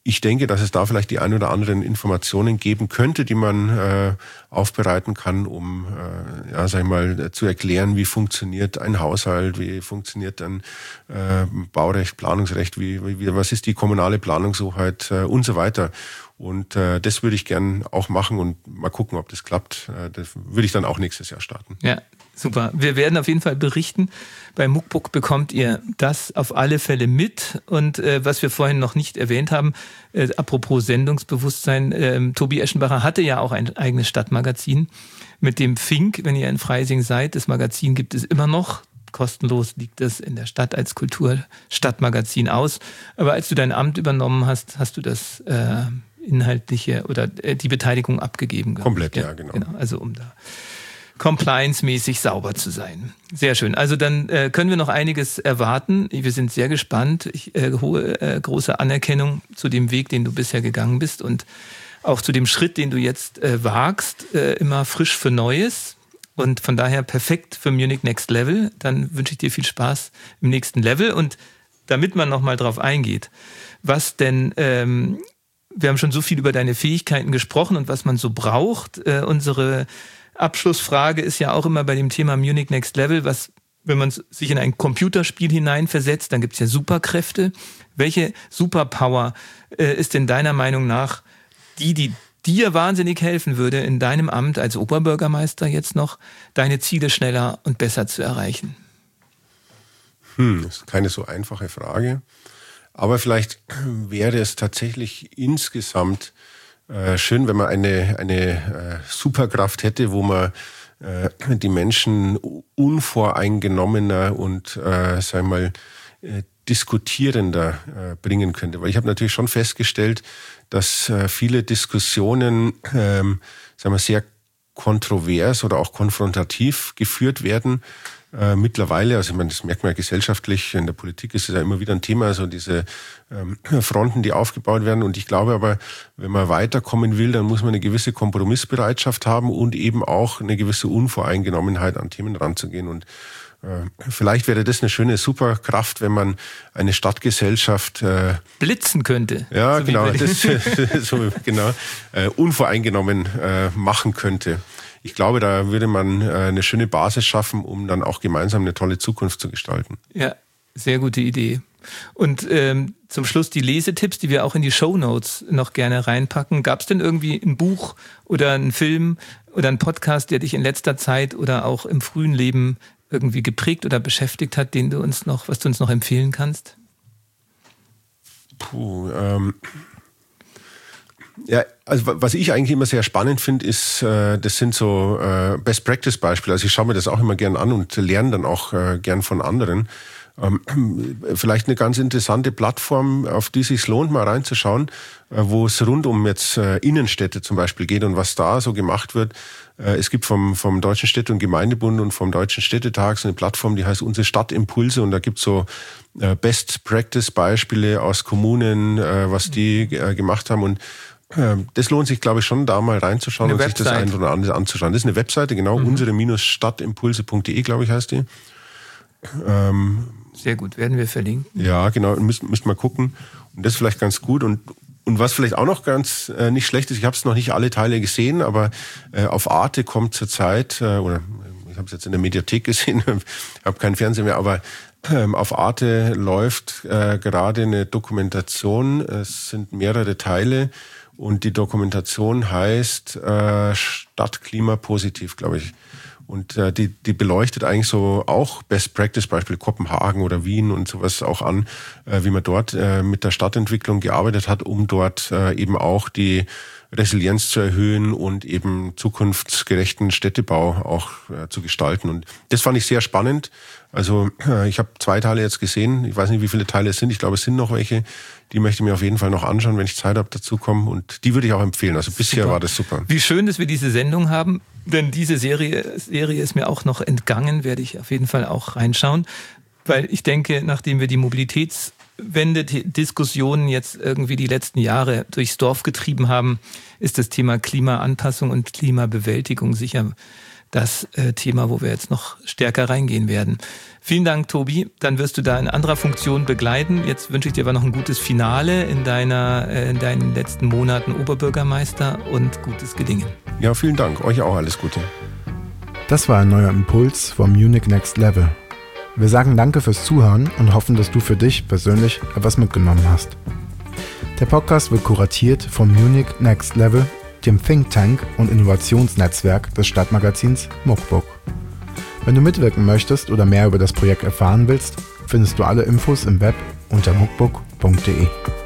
ich denke, dass es da vielleicht die ein oder anderen Informationen geben könnte, die man äh, aufbereiten kann, um äh, ja, sag ich mal, zu erklären, wie funktioniert ein Haushalt, wie funktioniert ein äh, Baurecht, Planungsrecht, wie, wie was ist die kommunale Planungshoheit äh, und so weiter. Und äh, das würde ich gern auch machen und mal gucken, ob das klappt. Äh, das würde ich dann auch nächstes Jahr starten. Ja, super. Wir werden auf jeden Fall berichten. Bei Muckbook bekommt ihr das auf alle Fälle mit. Und äh, was wir vorhin noch nicht erwähnt haben, äh, apropos Sendungsbewusstsein, äh, Tobi Eschenbacher hatte ja auch ein eigenes Stadtmagazin mit dem Fink, wenn ihr in Freising seid. Das Magazin gibt es immer noch. Kostenlos liegt es in der Stadt als Kulturstadtmagazin aus. Aber als du dein Amt übernommen hast, hast du das äh, inhaltliche oder äh, die Beteiligung abgegeben. Komplett, ich. ja, genau. genau. Also um da compliance-mäßig sauber zu sein. Sehr schön. Also dann äh, können wir noch einiges erwarten. Wir sind sehr gespannt. Ich, äh, hohe, äh, große Anerkennung zu dem Weg, den du bisher gegangen bist und auch zu dem Schritt, den du jetzt äh, wagst, äh, immer frisch für Neues. Und von daher perfekt für Munich Next Level. Dann wünsche ich dir viel Spaß im nächsten Level. Und damit man nochmal drauf eingeht, was denn, ähm, wir haben schon so viel über deine Fähigkeiten gesprochen und was man so braucht. Äh, unsere Abschlussfrage ist ja auch immer bei dem Thema Munich Next Level, was, wenn man sich in ein Computerspiel hineinversetzt, dann gibt es ja Superkräfte. Welche Superpower äh, ist denn deiner Meinung nach die, die dir wahnsinnig helfen würde, in deinem Amt als Oberbürgermeister jetzt noch deine Ziele schneller und besser zu erreichen? Hm, das ist keine so einfache Frage. Aber vielleicht wäre es tatsächlich insgesamt äh, schön, wenn man eine, eine äh, Superkraft hätte, wo man äh, die Menschen unvoreingenommener und, äh, sag ich mal, äh, diskutierender äh, bringen könnte. Weil ich habe natürlich schon festgestellt, dass äh, viele Diskussionen ähm, sagen wir, sehr kontrovers oder auch konfrontativ geführt werden. Äh, mittlerweile, also ich meine, das merkt man ja gesellschaftlich, in der Politik ist es ja immer wieder ein Thema, also diese ähm, Fronten, die aufgebaut werden. Und ich glaube aber, wenn man weiterkommen will, dann muss man eine gewisse Kompromissbereitschaft haben und eben auch eine gewisse Unvoreingenommenheit an Themen ranzugehen. Und vielleicht wäre das eine schöne Superkraft, wenn man eine Stadtgesellschaft äh, blitzen könnte. Ja, so genau, das, so, genau äh, unvoreingenommen äh, machen könnte. Ich glaube, da würde man äh, eine schöne Basis schaffen, um dann auch gemeinsam eine tolle Zukunft zu gestalten. Ja, sehr gute Idee. Und ähm, zum Schluss die Lesetipps, die wir auch in die Shownotes noch gerne reinpacken. Gab es denn irgendwie ein Buch oder einen Film oder einen Podcast, der dich in letzter Zeit oder auch im frühen Leben irgendwie geprägt oder beschäftigt hat, den du uns noch, was du uns noch empfehlen kannst? Puh, ähm, ja, also was ich eigentlich immer sehr spannend finde, ist, äh, das sind so äh, Best-Practice-Beispiele. Also ich schaue mir das auch immer gern an und lerne dann auch äh, gern von anderen. Ähm, vielleicht eine ganz interessante Plattform, auf die es sich lohnt, mal reinzuschauen, äh, wo es rund um jetzt äh, Innenstädte zum Beispiel geht und was da so gemacht wird. Äh, es gibt vom, vom Deutschen Städte- und Gemeindebund und vom Deutschen Städtetag so eine Plattform, die heißt Unsere Stadtimpulse, und da gibt es so äh, Best-Practice-Beispiele aus Kommunen, äh, was die äh, gemacht haben, und äh, das lohnt sich, glaube ich, schon, da mal reinzuschauen eine und Website. sich das ein oder andere anzuschauen. Das ist eine Webseite, genau, mhm. unsere Stadtimpulse punkt de, glaube ich, heißt die. Ähm, Sehr gut, werden wir verlinken. Ja, genau, müsst, müsst mal gucken. Und das ist vielleicht ganz gut. Und, und was vielleicht auch noch ganz äh, nicht schlecht ist, ich habe es noch nicht alle Teile gesehen, aber äh, auf Arte kommt zurzeit, äh, oder ich habe es jetzt in der Mediathek gesehen, habe keinen Fernseher mehr, aber ähm, auf Arte läuft äh, gerade eine Dokumentation. Es sind mehrere Teile und die Dokumentation heißt äh, Stadt klimapositiv, glaube ich. Und äh, die, die beleuchtet eigentlich so auch Best-Practice-Beispiele, Kopenhagen oder Wien und sowas auch an, äh, wie man dort äh, mit der Stadtentwicklung gearbeitet hat, um dort äh, eben auch die Resilienz zu erhöhen und eben zukunftsgerechten Städtebau auch äh, zu gestalten. Und das fand ich sehr spannend. Also äh, ich habe zwei Teile jetzt gesehen. Ich weiß nicht, wie viele Teile es sind. Ich glaube, es sind noch welche. Die möchte ich mir auf jeden Fall noch anschauen, wenn ich Zeit habe, dazu kommen. Und die würde ich auch empfehlen. Also bisher super. War das super. Wie schön, dass wir diese Sendung haben. Denn diese Serie, Serie ist mir auch noch entgangen. Werde ich auf jeden Fall auch reinschauen. Weil ich denke, nachdem wir die Mobilitätswende-Diskussionen jetzt irgendwie die letzten Jahre durchs Dorf getrieben haben, ist das Thema Klimaanpassung und Klimabewältigung sicher das äh, Thema, wo wir jetzt noch stärker reingehen werden. Vielen Dank, Tobi. Dann wirst du da in anderer Funktion begleiten. Jetzt wünsche ich dir aber noch ein gutes Finale in, deiner, äh, in deinen letzten Monaten Oberbürgermeister und gutes Gelingen. Ja, vielen Dank. Euch auch alles Gute. Das war ein neuer Impuls vom Munich Next Level. Wir sagen danke fürs Zuhören und hoffen, dass du für dich persönlich etwas mitgenommen hast. Der Podcast wird kuratiert vom Munich Next Level, dem Think Tank und Innovationsnetzwerk des Stadtmagazins Muckbook. Wenn du mitwirken möchtest oder mehr über das Projekt erfahren willst, findest du alle Infos im Web unter muckbook punkt de.